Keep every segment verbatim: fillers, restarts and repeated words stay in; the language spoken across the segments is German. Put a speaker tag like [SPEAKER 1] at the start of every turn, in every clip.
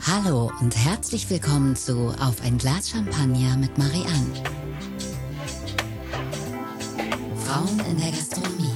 [SPEAKER 1] Hallo und herzlich willkommen zu Auf ein Glas Champagner mit Marianne. Frauen in der Gastronomie.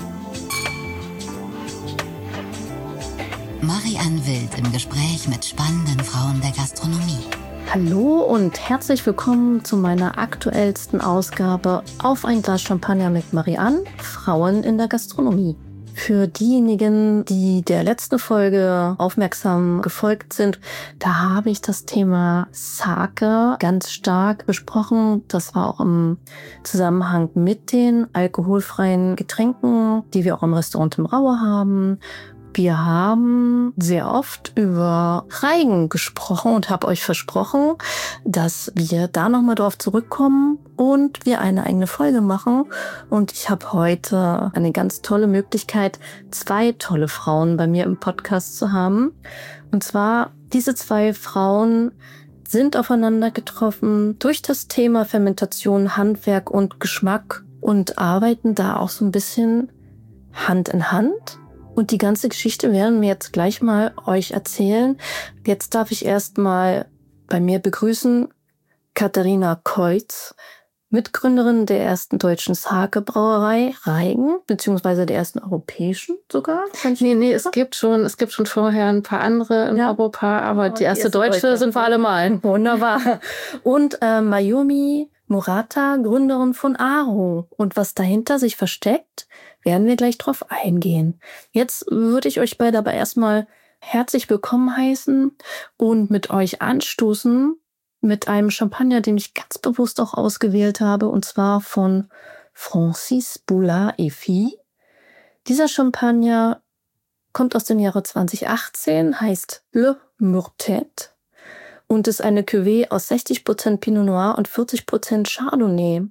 [SPEAKER 1] Marianne Wild im Gespräch mit spannenden Frauen der Gastronomie.
[SPEAKER 2] Hallo und herzlich willkommen zu meiner aktuellsten Ausgabe Auf ein Glas Champagner mit Marianne, Frauen in der Gastronomie. Für diejenigen, die der letzten Folge aufmerksam gefolgt sind, da habe ich das Thema Sake ganz stark besprochen. Das war auch im Zusammenhang mit den alkoholfreien Getränken, die wir auch im Restaurant Tim Raue haben. Wir haben sehr oft über Reigen gesprochen und habe euch versprochen, dass wir da nochmal drauf zurückkommen und wir eine eigene Folge machen. Und ich habe heute eine ganz tolle Möglichkeit, zwei tolle Frauen bei mir im Podcast zu haben. Und zwar, diese zwei Frauen sind aufeinander getroffen durch das Thema Fermentation, Handwerk und Geschmack und arbeiten da auch so ein bisschen Hand in Hand. Und die ganze Geschichte werden wir jetzt gleich mal euch erzählen. Jetzt darf ich erstmal bei mir begrüßen Katharina Keutz, Mitgründerin der ersten deutschen Sake-Brauerei Reigen, beziehungsweise der ersten europäischen sogar.
[SPEAKER 3] Nee, nee, es gibt schon, es gibt schon vorher ein paar andere in ja. Europa, aber die erste, die erste deutsche, deutsche sind wir alle mal.
[SPEAKER 2] Wunderbar. Und äh, Mayumi Murata, Gründerin von Aro. Und was dahinter sich versteckt, werden wir gleich drauf eingehen. Jetzt würde ich euch beide aber erstmal herzlich willkommen heißen und mit euch anstoßen mit einem Champagner, den ich ganz bewusst auch ausgewählt habe, und zwar von Francis Boulard et Cie. Dieser Champagner kommt aus dem Jahre zwanzig achtzehn, heißt Le Murtet und ist eine Cuvée aus sechzig Prozent Pinot Noir und vierzig Prozent Chardonnay.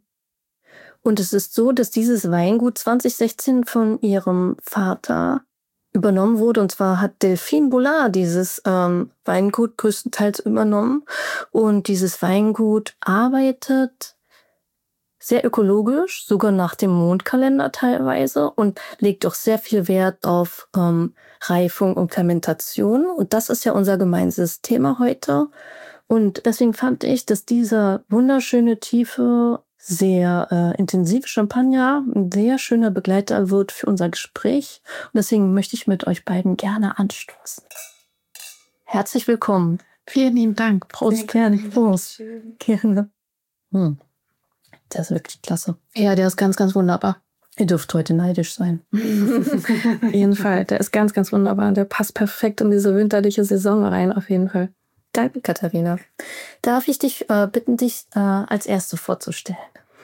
[SPEAKER 2] Und es ist so, dass dieses Weingut zwanzig sechzehn von ihrem Vater übernommen wurde. Und zwar hat Delphine Boulard dieses ähm, Weingut größtenteils übernommen. Und dieses Weingut arbeitet sehr ökologisch, sogar nach dem Mondkalender teilweise, und legt auch sehr viel Wert auf ähm, Reifung und Fermentation. Und das ist ja unser gemeinsames Thema heute. Und deswegen fand ich, dass dieser wunderschöne, tiefe, sehr äh, intensive Champagner ein sehr schöner Begleiter wird für unser Gespräch. Und deswegen möchte ich mit euch beiden gerne anstoßen. Herzlich willkommen.
[SPEAKER 3] Vielen lieben Dank.
[SPEAKER 2] Prost. Sehr gerne. Prost. Gerne. Hm. Der ist wirklich klasse.
[SPEAKER 3] Ja, der ist ganz, ganz wunderbar.
[SPEAKER 2] Ihr dürft heute neidisch sein.
[SPEAKER 3] Auf jeden Fall. Der ist ganz, ganz wunderbar. Der passt perfekt in diese winterliche Saison rein, auf jeden Fall.
[SPEAKER 2] Danke, Katharina. Darf ich dich äh, bitten, dich äh, als Erste vorzustellen?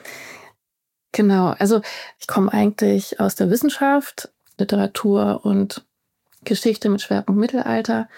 [SPEAKER 3] Genau, also ich komme eigentlich aus der Wissenschaft, Literatur und Geschichte mit Schwerpunkt Mittelalter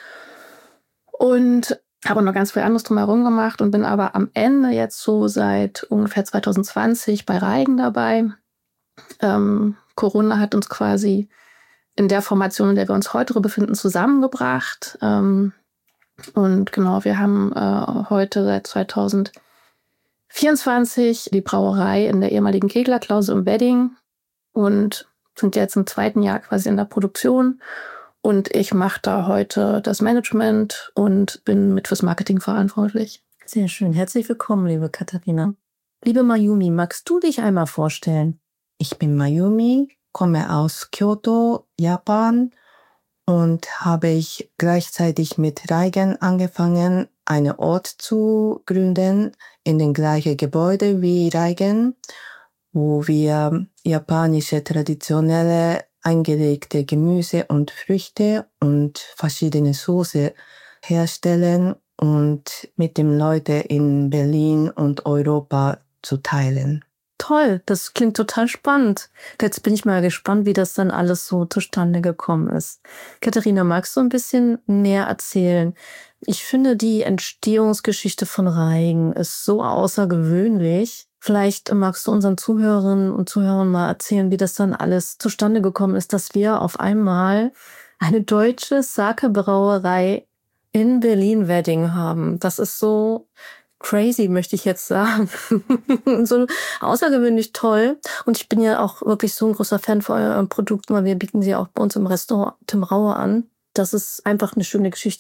[SPEAKER 3] und habe noch ganz viel anderes drumherum gemacht und bin aber am Ende jetzt so seit ungefähr zwanzig zwanzig bei Reigen dabei. Ähm, Corona hat uns quasi in der Formation, in der wir uns heute befinden, zusammengebracht. Ähm, Und genau, wir haben äh, heute seit zwanzig vierundzwanzig die Brauerei in der ehemaligen Kegler-Klause im Wedding und sind jetzt im zweiten Jahr quasi in der Produktion. Und ich mache da heute das Management und bin mit fürs Marketing verantwortlich.
[SPEAKER 2] Sehr schön. Herzlich willkommen, liebe Katharina. Liebe Mayumi, magst du dich einmal vorstellen?
[SPEAKER 4] Ich bin Mayumi, komme aus Kyoto, Japan. Und habe ich gleichzeitig mit Reigen angefangen, einen Ort zu gründen, in dem gleichen Gebäude wie Reigen, wo wir japanische traditionelle eingelegte Gemüse und Früchte und verschiedene Soße herstellen und mit den Leuten in Berlin und Europa zu teilen.
[SPEAKER 2] Toll, das klingt total spannend. Jetzt bin ich mal gespannt, wie das dann alles so zustande gekommen ist. Katharina, magst du ein bisschen näher erzählen? Ich finde, die Entstehungsgeschichte von Reigen ist so außergewöhnlich. Vielleicht magst du unseren Zuhörerinnen und Zuhörern mal erzählen, wie das dann alles zustande gekommen ist, dass wir auf einmal eine deutsche Sake-Brauerei in Berlin-Wedding haben. Das ist so crazy, möchte ich jetzt sagen. So außergewöhnlich toll. Und ich bin ja auch wirklich so ein großer Fan von eurem Produkt, weil wir bieten sie auch bei uns im Restaurant Tim Raue an. Das ist einfach eine schöne Geschichte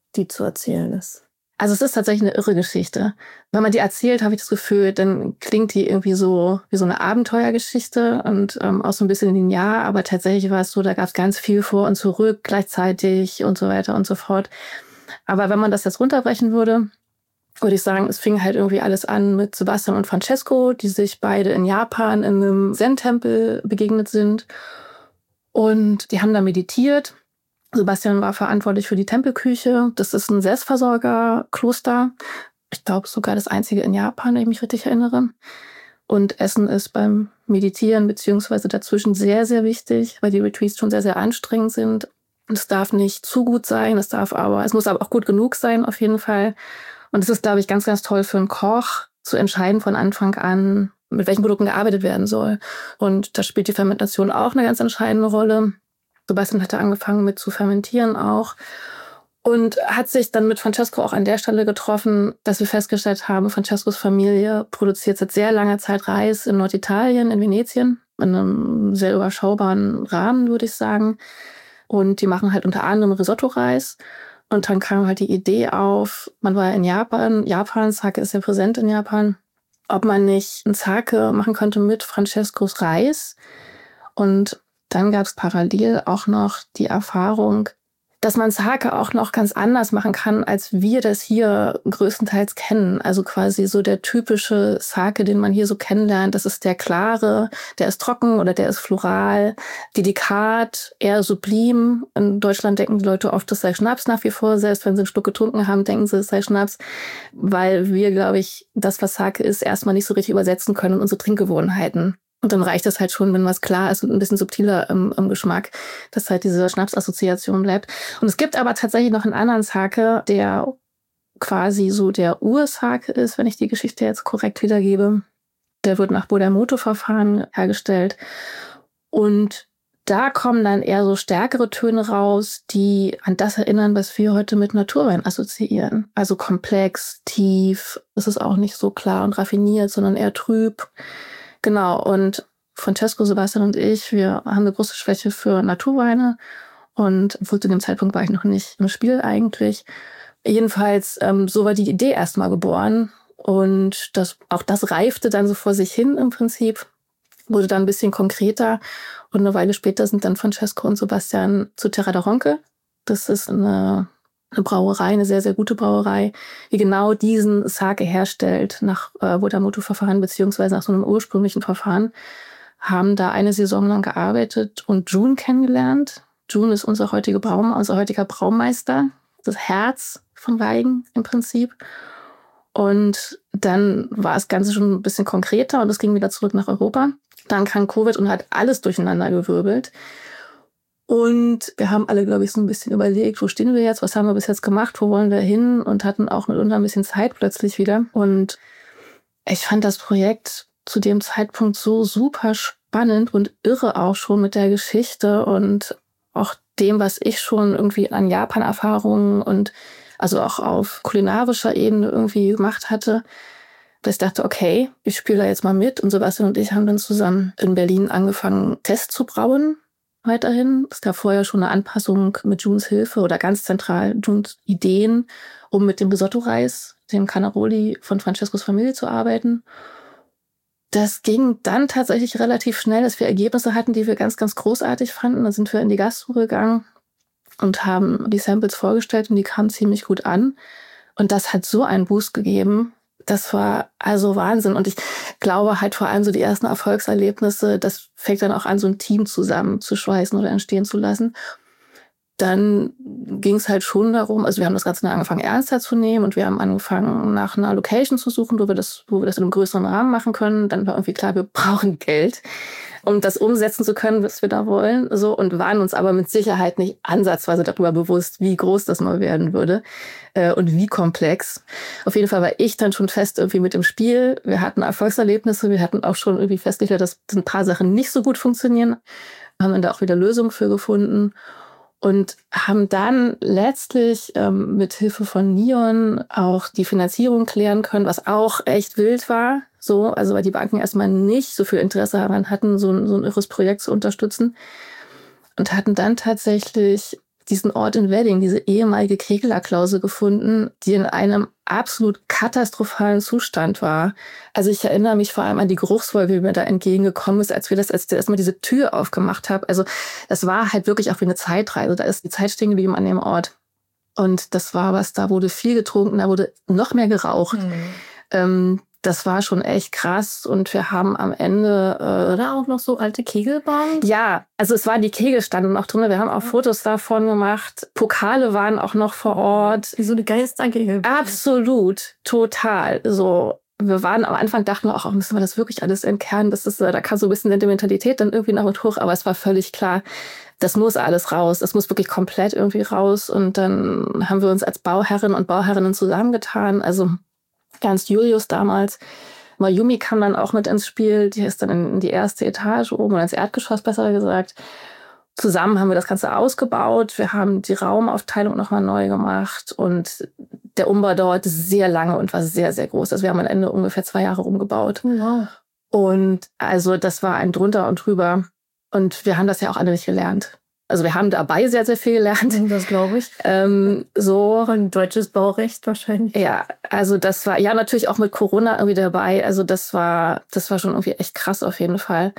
[SPEAKER 2] die zu erzählen ist.
[SPEAKER 3] Also es ist tatsächlich eine irre Geschichte. Wenn man die erzählt, habe ich das Gefühl, dann klingt die irgendwie so wie so eine Abenteuergeschichte und ähm, auch so ein bisschen linear, aber tatsächlich war es so, da gab es ganz viel vor und zurück gleichzeitig und so weiter und so fort. Aber wenn man das jetzt runterbrechen würde, würde ich sagen, es fing halt irgendwie alles an mit Sebastian und Francesco, die sich beide in Japan in einem Zen-Tempel begegnet sind. Und die haben da meditiert. Sebastian war verantwortlich für die Tempelküche. Das ist ein Selbstversorgerkloster. Ich glaube sogar das einzige in Japan, wenn ich mich richtig erinnere. Und Essen ist beim Meditieren beziehungsweise dazwischen sehr, sehr wichtig, weil die Retreats schon sehr, sehr anstrengend sind. Es darf nicht zu gut sein, es darf aber, es muss aber auch gut genug sein auf jeden Fall. Und es ist, glaube ich, ganz, ganz toll für einen Koch zu entscheiden von Anfang an, mit welchen Produkten gearbeitet werden soll. Und da spielt die Fermentation auch eine ganz entscheidende Rolle. Sebastian hatte angefangen mit zu fermentieren auch und hat sich dann mit Francesco auch an der Stelle getroffen, dass wir festgestellt haben, Francescos Familie produziert seit sehr langer Zeit Reis in Norditalien, in Venetien, in einem sehr überschaubaren Rahmen, würde ich sagen. Und die machen halt unter anderem Risotto-Reis. Und dann kam halt die Idee auf, man war in Japan, Japan, Sake ist ja präsent in Japan, ob man nicht ein Sake machen könnte mit Francescos Reis. Und dann gab es parallel auch noch die Erfahrung, dass man Sake auch noch ganz anders machen kann, als wir das hier größtenteils kennen. Also quasi so der typische Sake, den man hier so kennenlernt, das ist der klare, der ist trocken oder der ist floral, delikat, eher sublim. In Deutschland denken die Leute oft, das sei Schnaps nach wie vor. Selbst wenn sie einen Schluck getrunken haben, denken sie, es sei Schnaps. Weil wir, glaube ich, das, was Sake ist, erstmal nicht so richtig übersetzen können in unsere Trinkgewohnheiten. Und dann reicht es halt schon, wenn was klar ist und ein bisschen subtiler im, im Geschmack, dass halt diese Schnapsassoziation bleibt. Und es gibt aber tatsächlich noch einen anderen Sake, der quasi so der Ursake ist, wenn ich die Geschichte jetzt korrekt wiedergebe. Der wird nach Bodamoto-Verfahren hergestellt. Und da kommen dann eher so stärkere Töne raus, die an das erinnern, was wir heute mit Naturwein assoziieren. Also komplex, tief, es ist auch nicht so klar und raffiniert, sondern eher trüb. Genau, und Francesco, Sebastian und ich, wir haben eine große Schwäche für Naturweine und obwohl zu dem Zeitpunkt war ich noch nicht im Spiel eigentlich. Jedenfalls, ähm, so war die Idee erstmal geboren und das, auch das reifte dann so vor sich hin im Prinzip, wurde dann ein bisschen konkreter und eine Weile später sind dann Francesco und Sebastian zu Terra da Ronche. Das ist eine Eine Brauerei, eine sehr, sehr gute Brauerei, die genau diesen Sake herstellt nach äh, Bodamoto-Verfahren beziehungsweise nach so einem ursprünglichen Verfahren, haben da eine Saison lang gearbeitet und Jun kennengelernt. Jun ist unser heutiger Braum, unser heutiger Braumeister, das Herz von Weigen im Prinzip. Und dann war das Ganze schon ein bisschen konkreter und es ging wieder zurück nach Europa. Dann kam Covid und hat alles durcheinander gewirbelt. Und wir haben alle, glaube ich, so ein bisschen überlegt, wo stehen wir jetzt, was haben wir bis jetzt gemacht, wo wollen wir hin und hatten auch mitunter ein bisschen Zeit plötzlich wieder. Und ich fand das Projekt zu dem Zeitpunkt so super spannend und irre auch schon mit der Geschichte und auch dem, was ich schon irgendwie an Japan-Erfahrungen und also auch auf kulinarischer Ebene irgendwie gemacht hatte. Dass ich dachte, okay, ich spiele da jetzt mal mit. Und Sebastian und ich haben dann zusammen in Berlin angefangen, Test zu brauen. Weiterhin. Es gab vorher schon eine Anpassung mit Juns Hilfe oder ganz zentral Juns Ideen, um mit dem Risotto-Reis, dem Canaroli von Francescos Familie zu arbeiten. Das ging dann tatsächlich relativ schnell, dass wir Ergebnisse hatten, die wir ganz, ganz großartig fanden. Dann sind wir in die Gastro gegangen und haben die Samples vorgestellt und die kamen ziemlich gut an. Und das hat so einen Boost gegeben. Das war also Wahnsinn. Und ich glaube halt vor allem so die ersten Erfolgserlebnisse, das fängt dann auch an, so ein Team zusammen zu schweißen oder entstehen zu lassen. Dann ging es halt schon darum, also wir haben das Ganze dann angefangen ernster zu nehmen und wir haben angefangen nach einer Location zu suchen, wo wir das, wo wir das in einem größeren Rahmen machen können. Dann war irgendwie klar, wir brauchen Geld, um das umsetzen zu können, was wir da wollen. So, und waren uns aber mit Sicherheit nicht ansatzweise darüber bewusst, wie groß das mal werden würde äh, und wie komplex. Auf jeden Fall war ich dann schon fest irgendwie mit im Spiel. Wir hatten Erfolgserlebnisse, wir hatten auch schon irgendwie festgestellt, dass ein paar Sachen nicht so gut funktionieren. Haben dann da auch wieder Lösungen für gefunden. Und haben dann letztlich ähm, mit Hilfe von Neon auch die Finanzierung klären können, was auch echt wild war. So, also weil die Banken erstmal nicht so viel Interesse daran hatten, so ein, so ein irres Projekt zu unterstützen. Und hatten dann tatsächlich diesen Ort in Wedding, diese ehemalige Kegeler-Klause gefunden, die in einem absolut katastrophalen Zustand war. Also ich erinnere mich vor allem an die Geruchswolke, die mir da entgegengekommen ist, als wir das, als ich erstmal diese Tür aufgemacht habe. Also das war halt wirklich auch wie eine Zeitreise. Da ist die Zeit stehen geblieben an dem Ort. Und das war was, da wurde viel getrunken, da wurde noch mehr geraucht. Mhm. Ähm, Das war schon echt krass und wir haben am Ende... Äh,
[SPEAKER 2] Oder auch noch so alte Kegelbahnen?
[SPEAKER 3] Ja, also es waren die Kegel standen noch drin. Wir haben auch Fotos davon gemacht. Pokale waren auch noch vor Ort.
[SPEAKER 2] Wie so eine Geisterkegelbahn.
[SPEAKER 3] Absolut, total. So, wir waren am Anfang, dachten wir auch, müssen wir das wirklich alles entkernen? Das ist, da kam so ein bisschen Sentimentalität dann irgendwie nach und hoch, aber es war völlig klar, das muss alles raus. Das muss wirklich komplett irgendwie raus. Und dann haben wir uns als Bauherrin und Bauherrinnen zusammengetan. Also Ernst Julius damals. Mayumi kam dann auch mit ins Spiel. Die ist dann in die erste Etage oben, oder ins Erdgeschoss besser gesagt. Zusammen haben wir das Ganze ausgebaut. Wir haben die Raumaufteilung nochmal neu gemacht. Und der Umbau dauerte sehr lange und war sehr, sehr groß. Also wir haben am Ende ungefähr zwei Jahre umgebaut.
[SPEAKER 2] Wow.
[SPEAKER 3] Und also das war ein drunter und drüber. Und wir haben das ja auch alle nicht gelernt. Also wir haben dabei sehr, sehr viel gelernt.
[SPEAKER 2] Das glaube ich.
[SPEAKER 3] Ähm, so
[SPEAKER 2] ein deutsches Baurecht wahrscheinlich.
[SPEAKER 3] Ja, also das war, ja natürlich auch mit Corona irgendwie dabei. Also das war, das war schon irgendwie echt krass auf jeden Fall.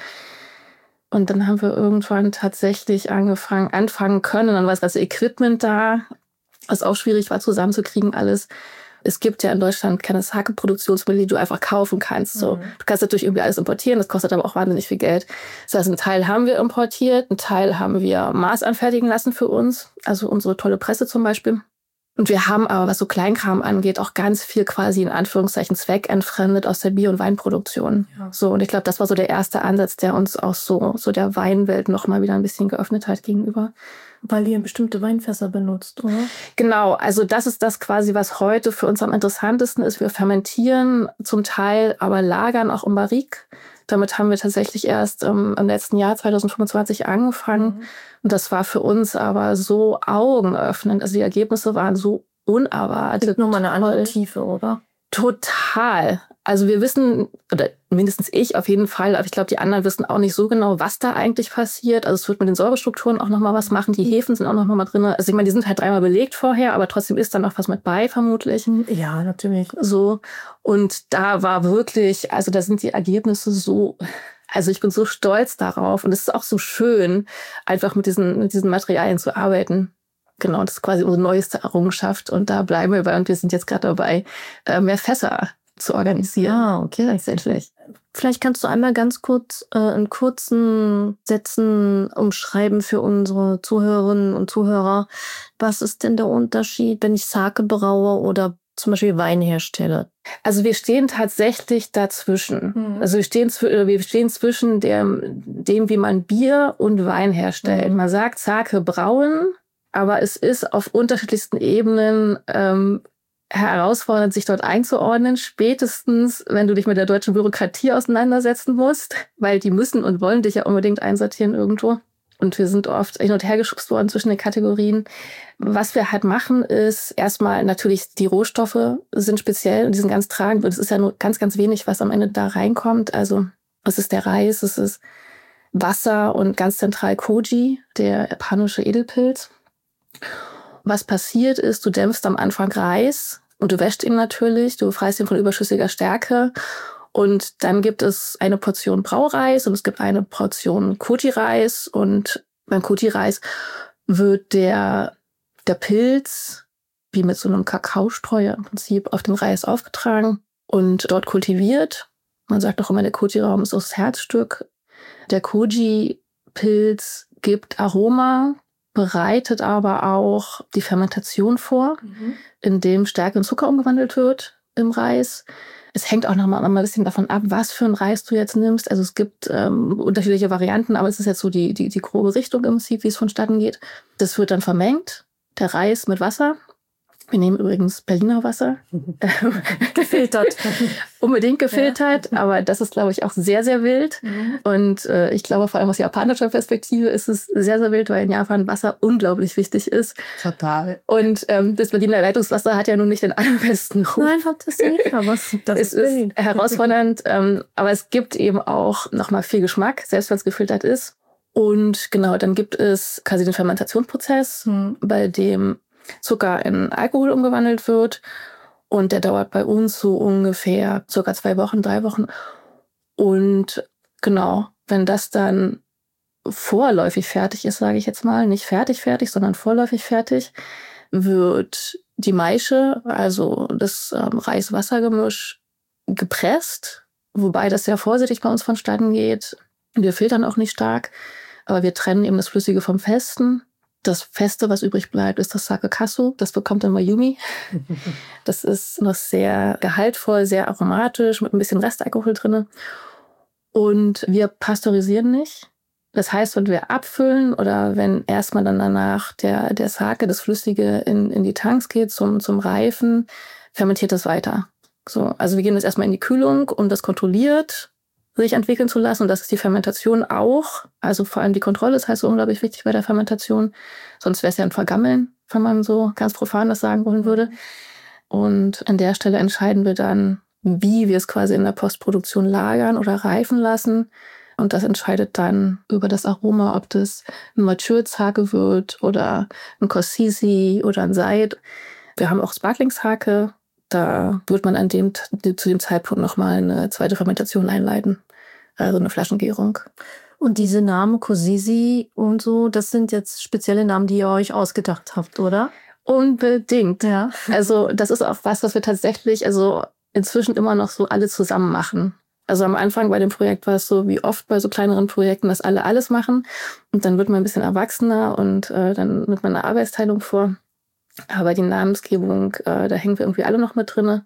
[SPEAKER 3] Und dann haben wir irgendwann tatsächlich angefangen, anfangen können. Und dann war das ganze Equipment da, was auch schwierig war zusammenzukriegen alles. Es gibt ja in Deutschland keine Sake-Produktionsmittel, die du einfach kaufen kannst. So. Mhm. Du kannst natürlich irgendwie alles importieren, das kostet aber auch wahnsinnig viel Geld. Das heißt, einen Teil haben wir importiert, einen Teil haben wir maßanfertigen lassen für uns, also unsere tolle Presse zum Beispiel. Und wir haben aber, was so Kleinkram angeht, auch ganz viel quasi in Anführungszeichen zweckentfremdet aus der Bier- und Weinproduktion. Ja. So, und ich glaube, das war so der erste Ansatz, der uns auch so, so der Weinwelt noch mal wieder ein bisschen geöffnet hat gegenüber.
[SPEAKER 2] Weil ihr bestimmte Weinfässer benutzt, oder?
[SPEAKER 3] Genau, also das ist das quasi, was heute für uns am interessantesten ist. Wir fermentieren zum Teil, aber lagern auch im Barrique. Damit haben wir tatsächlich erst ähm, im letzten Jahr zwanzig fünfundzwanzig angefangen. Mhm. Und das war für uns aber so augenöffnend. Also die Ergebnisse waren so unerwartet.
[SPEAKER 2] Nur mal eine andere Tiefe, oder?
[SPEAKER 3] Total. Also wir wissen, oder mindestens ich auf jeden Fall, aber ich glaube, die anderen wissen auch nicht so genau, was da eigentlich passiert. Also es wird mit den Säurestrukturen auch nochmal was machen. Die Hefen sind auch noch mal drin. Also ich meine, die sind halt dreimal belegt vorher, aber trotzdem ist da noch was mit bei, vermutlich.
[SPEAKER 2] Ja, natürlich.
[SPEAKER 3] So. Und da war wirklich, also da sind die Ergebnisse so, also ich bin so stolz darauf. Und es ist auch so schön, einfach mit diesen, mit diesen Materialien zu arbeiten. Genau, das ist quasi unsere neueste Errungenschaft. Und da bleiben wir bei. Und wir sind jetzt gerade dabei, mehr Fässer zu organisieren.
[SPEAKER 2] Ah, okay, letztendlich. Vielleicht kannst du einmal ganz kurz äh, in kurzen Sätzen umschreiben für unsere Zuhörerinnen und Zuhörer. Was ist denn der Unterschied, wenn ich Sake braue oder zum Beispiel Wein herstelle?
[SPEAKER 3] Also wir stehen tatsächlich dazwischen. Mhm. Also wir stehen, wir stehen zwischen dem, dem, wie man Bier und Wein herstellt. Mhm. Man sagt Sake brauen, aber es ist auf unterschiedlichsten Ebenen ähm, herausfordernd, sich dort einzuordnen, spätestens, wenn du dich mit der deutschen Bürokratie auseinandersetzen musst, weil die müssen und wollen dich ja unbedingt einsortieren irgendwo. Und wir sind oft hin und her geschubst worden zwischen den Kategorien. Was wir halt machen, ist erstmal natürlich, die Rohstoffe sind speziell und die sind ganz tragend. Und es ist ja nur ganz, ganz wenig, was am Ende da reinkommt. Also es ist der Reis, es ist Wasser und ganz zentral Koji, der japanische Edelpilz. Was passiert ist, du dämpfst am Anfang Reis und du wäschst ihn natürlich, du befreist ihn von überschüssiger Stärke und dann gibt es eine Portion Braureis und es gibt eine Portion Koji-Reis und beim Koji-Reis wird der, der Pilz wie mit so einem Kakaostreuer im Prinzip auf den Reis aufgetragen und dort kultiviert. Man sagt auch immer, der Koji-Raum ist das Herzstück. Der Koji-Pilz gibt Aroma, bereitet aber auch die Fermentation vor, mhm. indem Stärke in Zucker umgewandelt wird im Reis. Es hängt auch noch mal ein bisschen davon ab, was für einen Reis du jetzt nimmst. Also es gibt ähm, unterschiedliche Varianten, aber es ist jetzt so die, die, die grobe Richtung im Prinzip, wie es vonstatten geht. Das wird dann vermengt, der Reis mit Wasser. Wir nehmen übrigens Berliner Wasser.
[SPEAKER 2] Gefiltert.
[SPEAKER 3] Unbedingt gefiltert, ja. Aber das ist, glaube ich, auch sehr, sehr wild. Mhm. Und äh, ich glaube, vor allem aus japanischer Perspektive ist es sehr, sehr wild, weil in Japan Wasser unglaublich wichtig ist.
[SPEAKER 4] Total.
[SPEAKER 3] Und ähm, das Berliner Leitungswasser hat ja nun nicht den allerbesten Ruf.
[SPEAKER 2] Nein, hat das nicht, aber das
[SPEAKER 3] es ist, ist herausfordernd. ähm, aber es gibt eben auch nochmal viel Geschmack, selbst wenn es gefiltert ist. Und genau, dann gibt es quasi den Fermentationsprozess, mhm. bei dem Zucker in Alkohol umgewandelt wird. Und der dauert bei uns so ungefähr circa zwei Wochen, drei Wochen. Und genau, wenn das dann vorläufig fertig ist, sage ich jetzt mal, nicht fertig fertig, sondern vorläufig fertig, wird die Maische, also das ähm, Reis-Wasser-Gemisch, gepresst, wobei das sehr vorsichtig bei uns vonstatten geht. Wir filtern auch nicht stark, aber wir trennen eben das Flüssige vom Festen. Das Feste, was übrig bleibt, ist das Sake Kasu. Das bekommt dann Mayumi. Das ist noch sehr gehaltvoll, sehr aromatisch, mit ein bisschen Restalkohol drin. Und wir pasteurisieren nicht. Das heißt, wenn wir abfüllen oder wenn erstmal dann danach der, der Sake, das Flüssige, in, in die Tanks geht zum, zum Reifen, fermentiert das weiter. So, also wir gehen jetzt erstmal in die Kühlung, um das kontrolliert sich entwickeln zu lassen. Und das ist die Fermentation auch. Also vor allem die Kontrolle ist halt so unglaublich wichtig bei der Fermentation. Sonst wäre es ja ein Vergammeln, wenn man so ganz profan das sagen wollen würde. Und an der Stelle entscheiden wir dann, wie wir es quasi in der Postproduktion lagern oder reifen lassen. Und das entscheidet dann über das Aroma, ob das ein Mature-Sake wird oder ein Kossisi oder ein Seid. Wir haben auch Sparkling-Sake. Da wird man an dem, zu dem Zeitpunkt nochmal eine zweite Fermentation einleiten. Also eine Flaschengärung.
[SPEAKER 2] Und diese Namen Kossisi und so, das sind jetzt spezielle Namen, die ihr euch ausgedacht habt, oder?
[SPEAKER 3] Unbedingt.
[SPEAKER 2] Ja.
[SPEAKER 3] Also das ist auch was, was wir tatsächlich also inzwischen immer noch so alle zusammen machen. Also am Anfang bei dem Projekt war es so, wie oft bei so kleineren Projekten, dass alle alles machen. Und dann wird man ein bisschen erwachsener und äh, dann nimmt man eine Arbeitsteilung vor. Aber die Namensgebung, äh, da hängen wir irgendwie alle noch mit drinne.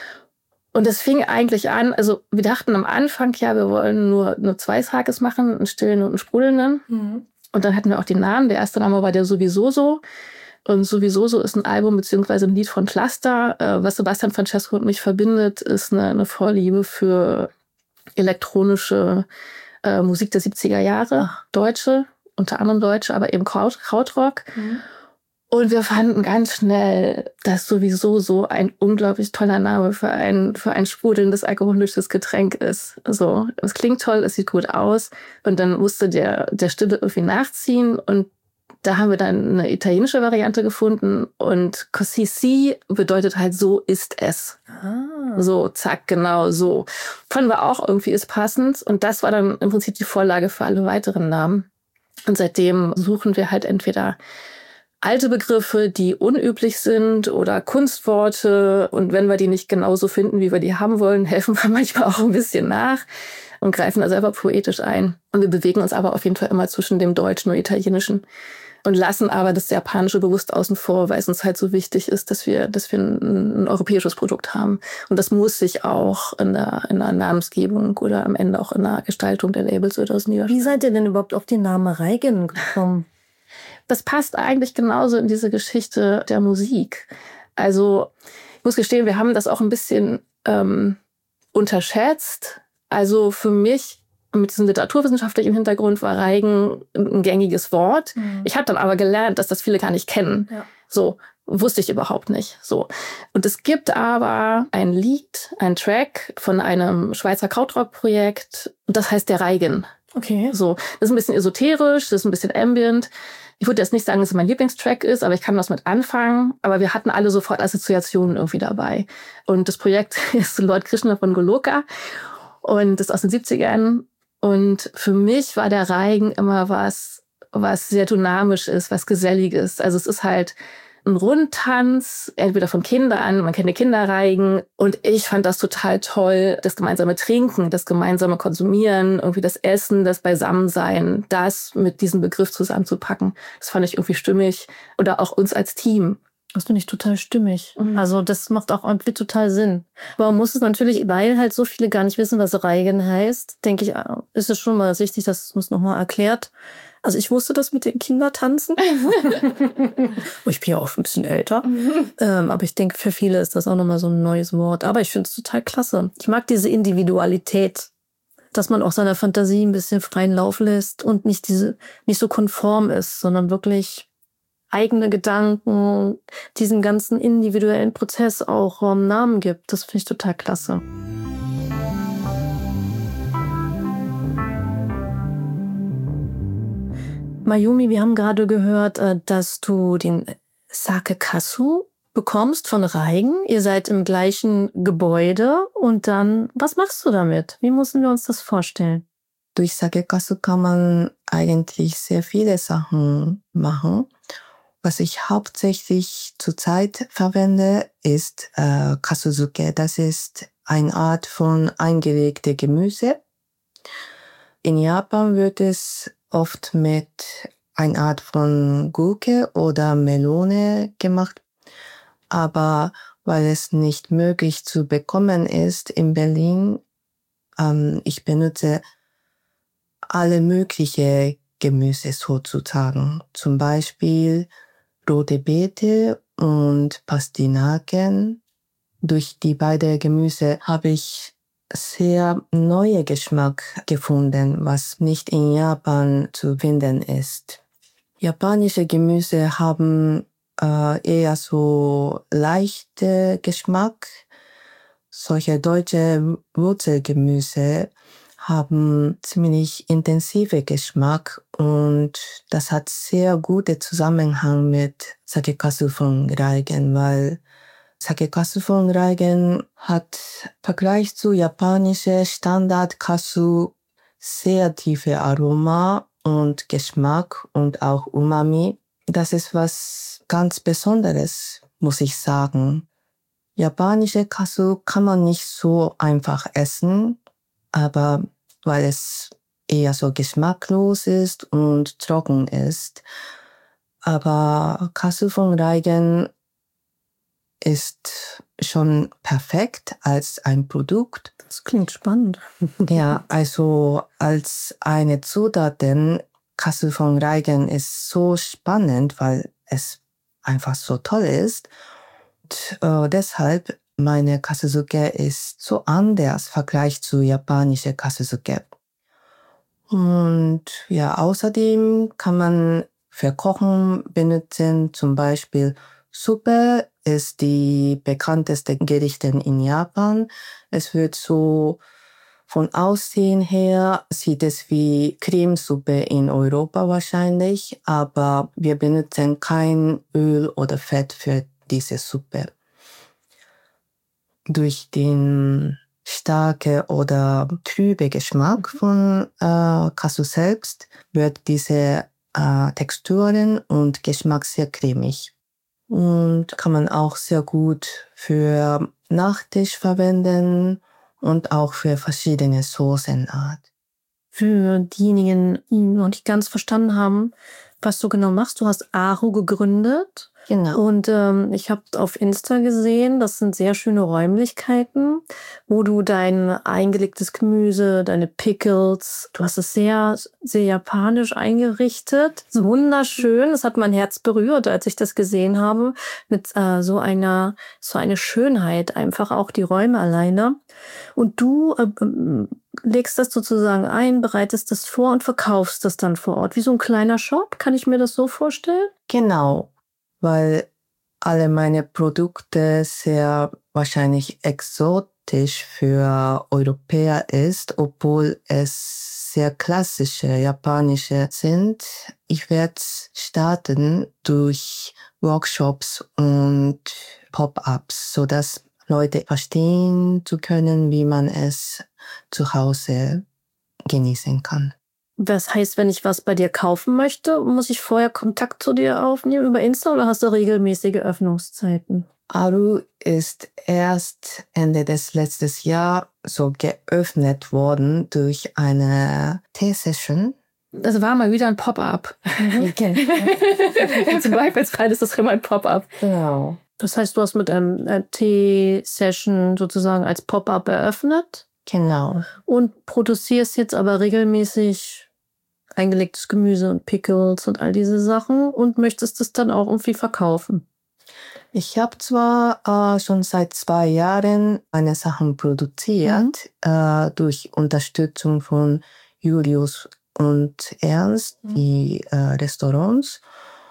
[SPEAKER 3] Und es fing eigentlich an, also wir dachten am Anfang, ja, wir wollen nur, nur zwei Sakes machen, einen stillen und einen sprudelnden. Mhm. Und dann hatten wir auch die Namen. Der erste Name war der Sowieso So. Und Sowieso So ist ein Album beziehungsweise ein Lied von Cluster. Äh, was Sebastian Francesco und mich verbindet, ist eine, eine Vorliebe für elektronische äh, Musik der siebziger Jahre. Ach. Deutsche, unter anderem Deutsche, aber eben Kraut, Krautrock. Mhm. Und wir fanden ganz schnell, dass Sowieso So ein unglaublich toller Name für ein, für ein sprudelndes alkoholisches Getränk ist. So, es klingt toll, es sieht gut aus. Und dann musste der, der Stille irgendwie nachziehen. Und da haben wir dann eine italienische Variante gefunden. Und Kossisi bedeutet halt, so ist es. Ah. So, zack, genau so. Fanden wir auch irgendwie ist passend. Und das war dann im Prinzip die Vorlage für alle weiteren Namen. Und seitdem suchen wir halt entweder alte Begriffe, die unüblich sind oder Kunstworte. Und wenn wir die nicht genauso finden, wie wir die haben wollen, helfen wir manchmal auch ein bisschen nach und greifen da selber poetisch ein. Und wir bewegen uns aber auf jeden Fall immer zwischen dem Deutschen und Italienischen und lassen aber das Japanische bewusst außen vor, weil es uns halt so wichtig ist, dass wir, dass wir ein, ein europäisches Produkt haben. Und das muss sich auch in der, in der Namensgebung oder am Ende auch in der Gestaltung der Labels oder so niederschlagen.
[SPEAKER 2] Wie seid ihr denn überhaupt auf den Namen Reigen gekommen?
[SPEAKER 3] Das passt eigentlich genauso in diese Geschichte der Musik. Also ich muss gestehen, wir haben das auch ein bisschen ähm, unterschätzt. Also für mich mit diesem literaturwissenschaftlichen Hintergrund war Reigen ein gängiges Wort. Mhm. Ich habe dann aber gelernt, dass das viele gar nicht kennen. Ja. So, wusste ich überhaupt nicht. So. Und es gibt aber ein Lied, ein Track von einem Schweizer Krautrock-Projekt. Und das heißt der Reigen.
[SPEAKER 2] Okay.
[SPEAKER 3] So, das ist ein bisschen esoterisch, das ist ein bisschen ambient. Ich würde jetzt nicht sagen, dass es mein Lieblingstrack ist, aber ich kann was mit anfangen. Aber wir hatten alle sofort Assoziationen irgendwie dabei. Und das Projekt ist Lord Krishna von Goloka und ist aus den siebzigern. Und für mich war der Reigen immer was, was sehr dynamisch ist, was Geselliges. Also es ist halt ein Rundtanz, entweder von Kindern, man kennt die Kinderreigen. Und ich fand das total toll, das gemeinsame Trinken, das gemeinsame Konsumieren, irgendwie das Essen, das Beisammensein, das mit diesem Begriff zusammenzupacken. Das fand ich irgendwie stimmig. Oder auch uns als Team.
[SPEAKER 2] Das finde ich total stimmig. Mhm. Also das macht auch irgendwie total Sinn. Aber man muss es natürlich, weil halt so viele gar nicht wissen, was Reigen heißt, denke ich, ist es schon mal wichtig, dass es uns nochmal erklärt. Also ich wusste das mit den Kindertanzen. Ich bin ja auch ein bisschen älter. Mhm. Ähm, aber ich denke, für viele ist das auch nochmal so ein neues Wort. Aber ich finde es total klasse. Ich mag diese Individualität, dass man auch seiner Fantasie ein bisschen freien Lauf lässt und nicht diese nicht so konform ist, sondern wirklich eigene Gedanken, diesem ganzen individuellen Prozess auch ähm, Namen gibt. Das finde ich total klasse. Mayumi, wir haben gerade gehört, dass du den Sakekasu bekommst von Reigen. Ihr seid im gleichen Gebäude und dann, was machst du damit? Wie müssen wir uns das vorstellen?
[SPEAKER 4] Durch Sakekasu kann man eigentlich sehr viele Sachen machen. Was ich hauptsächlich zurzeit verwende, ist äh, Kasuzuke. Das ist eine Art von eingelegte Gemüse. In Japan wird es oft mit einer Art von Gurke oder Melone gemacht. Aber weil es nicht möglich zu bekommen ist in Berlin, ähm, ich benutze alle möglichen Gemüse sozusagen. Zum Beispiel rote Beete und Pastinaken. Durch die beiden Gemüse habe ich sehr neue Geschmack gefunden, was nicht in Japan zu finden ist. Japanische Gemüse haben äh, eher so leichte Geschmack. Solche deutsche Wurzelgemüse haben ziemlich intensive Geschmack und das hat sehr guten Zusammenhang mit Sakekasu von Reigen, weil Sakekasu von Reigen hat im Vergleich zu japanische Standard-Kasu sehr tiefe Aroma und Geschmack und auch Umami. Das ist was ganz Besonderes, muss ich sagen. Japanische Kasu kann man nicht so einfach essen, aber weil es eher so geschmacklos ist und trocken ist. Aber Kasu von Reigen ist schon perfekt als ein Produkt.
[SPEAKER 2] Das klingt spannend.
[SPEAKER 4] Ja, also als eine Zutat, denn Kasu von Reigen ist so spannend, weil es einfach so toll ist. Und äh, deshalb meine Kasuzuke ist so anders im Vergleich zu japanischer Kasuzuke. Und ja, außerdem kann man für Kochen benutzen, zum Beispiel Suppe ist die bekannteste Gerichte in Japan. Es wird so von Aussehen her, sieht es wie Cremesuppe in Europa wahrscheinlich, aber wir benutzen kein Öl oder Fett für diese Suppe. Durch den starke oder trübe Geschmack von äh, Kasu selbst wird diese äh, Texturen und Geschmack sehr cremig. Und kann man auch sehr gut für Nachtisch verwenden und auch für verschiedene Soßenart.
[SPEAKER 2] Für diejenigen, die noch nicht ganz verstanden haben, was du genau machst, du hast Aru gegründet.
[SPEAKER 4] Genau.
[SPEAKER 2] Und ähm, ich habe auf Insta gesehen, das sind sehr schöne Räumlichkeiten, wo du dein eingelegtes Gemüse, deine Pickles, du hast es sehr, sehr japanisch eingerichtet. So wunderschön, das hat mein Herz berührt, als ich das gesehen habe, mit äh, so einer, so eine Schönheit, einfach auch die Räume alleine. Und du äh, äh, legst das sozusagen ein, bereitest das vor und verkaufst das dann vor Ort. Wie so ein kleiner Shop, kann ich mir das so vorstellen?
[SPEAKER 4] Genau. Weil alle meine Produkte sehr wahrscheinlich exotisch für Europäer ist, obwohl es sehr klassische japanische sind. Ich werde starten durch Workshops und Pop-ups, sodass Leute verstehen zu können, wie man es zu Hause genießen kann.
[SPEAKER 2] Was heißt, wenn ich was bei dir kaufen möchte, muss ich vorher Kontakt zu dir aufnehmen über Insta oder hast du regelmäßige Öffnungszeiten?
[SPEAKER 4] Aru ist erst Ende des letzten Jahres so geöffnet worden durch eine Tee-Session.
[SPEAKER 3] Das war mal wieder ein Pop-up.
[SPEAKER 2] Okay.
[SPEAKER 3] Zum Beispielsfall ist das immer ein Pop-up.
[SPEAKER 4] Genau.
[SPEAKER 2] Das heißt, du hast mit einem Tee-Session sozusagen als Pop-up eröffnet?
[SPEAKER 4] Genau.
[SPEAKER 2] Und produzierst jetzt aber regelmäßig eingelegtes Gemüse und Pickles und all diese Sachen und möchtest es dann auch irgendwie verkaufen?
[SPEAKER 4] Ich habe zwar äh, schon seit zwei Jahren meine Sachen produziert, mhm. äh, durch Unterstützung von Julius und Ernst, mhm. die äh, Restaurants.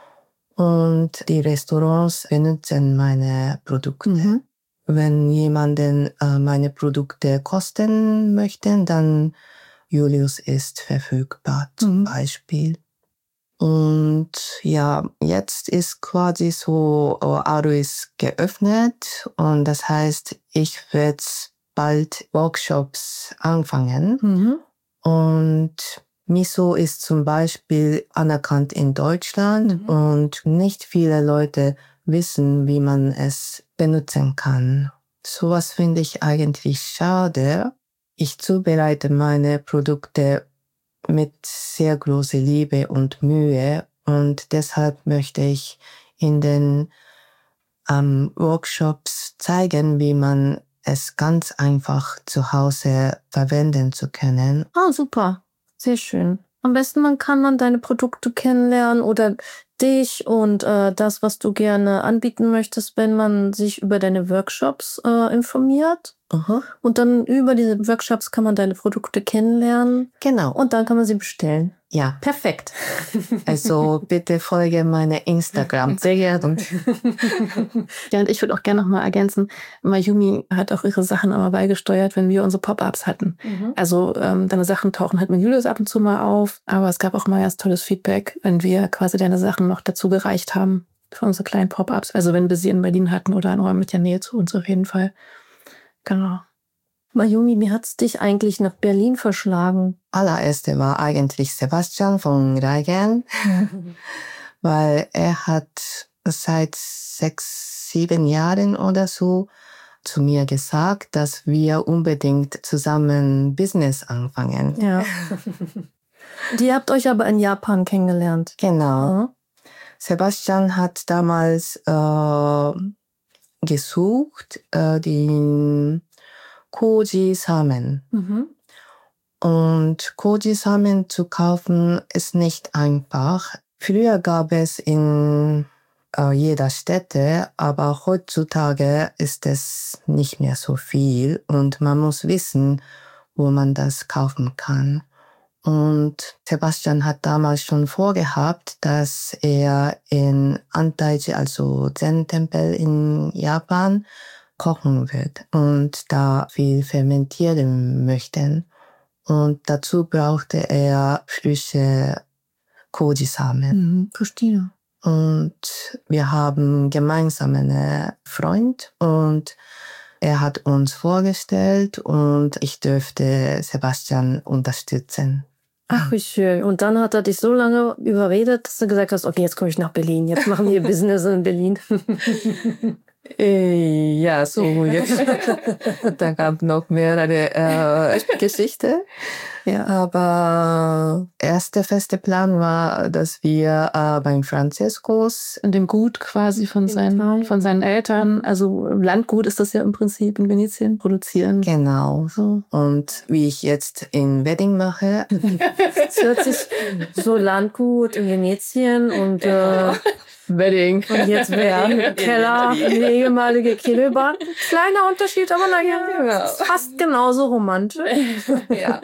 [SPEAKER 4] Und die Restaurants benutzen meine Produkte. Mhm. Wenn jemanden äh, meine Produkte kosten möchte, dann Julius ist verfügbar zum mhm. Beispiel. Und ja, jetzt ist quasi so, äh, Aruis geöffnet und das heißt, ich werde bald Workshops anfangen.
[SPEAKER 2] Mhm.
[SPEAKER 4] Und Miso ist zum Beispiel anerkannt in Deutschland
[SPEAKER 2] Mhm.
[SPEAKER 4] und nicht viele Leute wissen, wie man es benutzen kann. Sowas finde ich eigentlich schade. Ich zubereite meine Produkte mit sehr großer Liebe und Mühe und deshalb möchte ich in den ähm, Workshops zeigen, wie man es ganz einfach zu Hause verwenden zu können.
[SPEAKER 2] Ah, super. Sehr schön. Am besten man kann man deine Produkte kennenlernen oder dich und äh, das, was du gerne anbieten möchtest, wenn man sich über deine Workshops äh, informiert.
[SPEAKER 4] Aha.
[SPEAKER 2] Und dann über diese Workshops kann man deine Produkte kennenlernen
[SPEAKER 4] Genau.
[SPEAKER 2] und dann kann man sie bestellen.
[SPEAKER 4] Ja,
[SPEAKER 2] Perfekt.
[SPEAKER 4] also bitte folge meine Instagram.
[SPEAKER 2] Sehr gerne.
[SPEAKER 3] Ja, und ich würde auch gerne noch mal ergänzen, Mayumi hat auch ihre Sachen immer beigesteuert, wenn wir unsere Pop-Ups hatten.
[SPEAKER 2] Mhm.
[SPEAKER 3] Also ähm, deine Sachen tauchen halt mit Julius ab und zu mal auf, aber es gab auch mal erst tolles Feedback, wenn wir quasi deine Sachen noch dazu gereicht haben für unsere kleinen Pop-Ups. Also wenn wir sie in Berlin hatten oder in Räumen mit der Nähe zu uns auf jeden Fall. Genau.
[SPEAKER 2] Mayumi, wie hat's dich eigentlich nach Berlin verschlagen?
[SPEAKER 4] Allererste war eigentlich Sebastian von Reigen, weil er hat seit sechs, sieben Jahren oder so zu mir gesagt, dass wir unbedingt zusammen Business anfangen.
[SPEAKER 2] Ja. Die habt euch aber in Japan kennengelernt.
[SPEAKER 4] Genau.
[SPEAKER 2] Ja.
[SPEAKER 4] Sebastian hat damals äh, gesucht, äh, den Koji-Samen.
[SPEAKER 2] Mhm.
[SPEAKER 4] Und Koji-Samen zu kaufen ist nicht einfach. Früher gab es in äh, jeder Städte, aber heutzutage ist es nicht mehr so viel und man muss wissen, wo man das kaufen kann. Und Sebastian hat damals schon vorgehabt, dass er in Antaiji, also Zen-Tempel in Japan, kochen wird und da viel fermentieren möchten. Und dazu brauchte er frische Koji-Samen.
[SPEAKER 2] Mhm. Verstehe.
[SPEAKER 4] Und wir haben gemeinsam einen Freund und er hat uns vorgestellt und ich dürfte Sebastian unterstützen.
[SPEAKER 2] Ach, wie schön. Und dann hat er dich so lange überredet, dass du gesagt hast, okay, jetzt komme ich nach Berlin, jetzt machen wir Business in Berlin.
[SPEAKER 4] Äh, Ja, so jetzt. Da gab noch mehrere äh, Geschichten.
[SPEAKER 3] Ja.
[SPEAKER 4] Aber erster feste Plan war, dass wir äh, beim Franziskus
[SPEAKER 3] In dem Gut quasi von seinen, von seinen Eltern, also im Landgut ist das ja im Prinzip in Venetien, produzieren.
[SPEAKER 4] genau.
[SPEAKER 3] So.
[SPEAKER 4] Und wie ich jetzt in Wedding mache,
[SPEAKER 2] Es hört sich so Landgut in Venetien und, äh,
[SPEAKER 3] Wedding.
[SPEAKER 2] und jetzt wäre Keller, eine ehemalige Kegelbahn. Kleiner Unterschied, aber naja, fast genauso romantisch.
[SPEAKER 4] ja.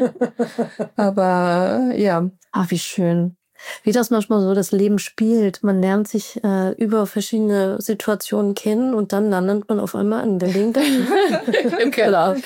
[SPEAKER 4] Aber ja,
[SPEAKER 2] Ah, wie schön. Wie das manchmal so das Leben spielt. Man lernt sich äh, über verschiedene Situationen kennen und dann landet man auf einmal in Berlin.
[SPEAKER 3] Im Keller.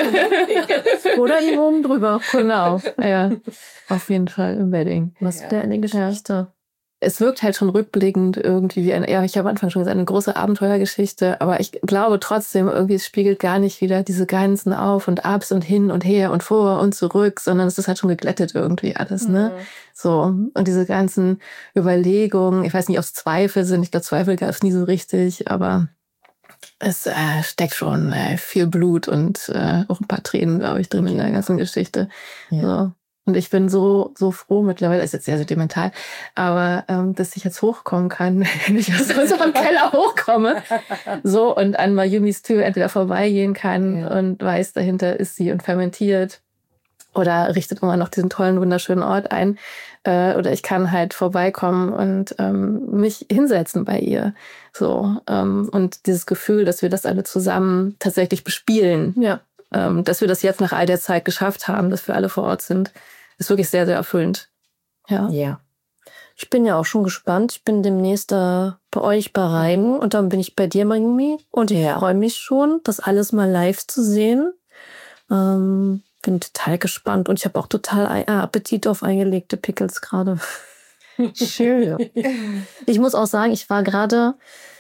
[SPEAKER 2] Oder eben oben drüber.
[SPEAKER 3] Genau, ja. Auf jeden Fall im Wedding.
[SPEAKER 2] Was für eine Geschichte.
[SPEAKER 3] Es wirkt halt schon rückblickend irgendwie wie eine, ja, ich habe am Anfang schon gesagt, eine große Abenteuergeschichte, aber ich glaube trotzdem, irgendwie es spiegelt gar nicht wieder diese ganzen Auf und Abs und hin und her und vor und zurück, sondern es ist halt schon geglättet irgendwie alles, ne?
[SPEAKER 2] Mhm.
[SPEAKER 3] So. Und diese ganzen Überlegungen, ich weiß nicht, ob es Zweifel sind, ich glaube, Zweifel gab es nie so richtig, aber es äh, steckt schon äh, viel Blut und äh, auch ein paar Tränen, glaube ich, drin in der ganzen Geschichte.
[SPEAKER 4] Ja.
[SPEAKER 3] So. Und ich bin so so froh mittlerweile, ist jetzt sehr sentimental, aber ähm, dass ich jetzt hochkommen kann, wenn ich aus unserem Keller hochkomme, so und an Mayumis Tür entweder vorbeigehen kann
[SPEAKER 4] Ja.
[SPEAKER 3] und weiß, dahinter ist sie und fermentiert oder richtet immer noch diesen tollen, wunderschönen Ort ein. Äh, oder ich kann halt vorbeikommen und ähm, mich hinsetzen bei ihr. So ähm, und dieses Gefühl, dass wir das alle zusammen tatsächlich bespielen,
[SPEAKER 2] Ja.
[SPEAKER 3] ähm, dass wir das jetzt nach all der Zeit geschafft haben, dass wir alle vor Ort sind, ist wirklich sehr, sehr erfüllend. Ja.
[SPEAKER 4] ja.
[SPEAKER 2] Ich bin ja auch schon gespannt. Ich bin demnächst äh, bei euch bei Reigen und dann bin ich bei dir, Mayumi. Und ich freue mich schon, das alles mal live zu sehen. Ähm, bin total gespannt und ich habe auch total Ei- äh, Appetit auf eingelegte Pickles gerade. Schön. Ich muss auch sagen, ich war gerade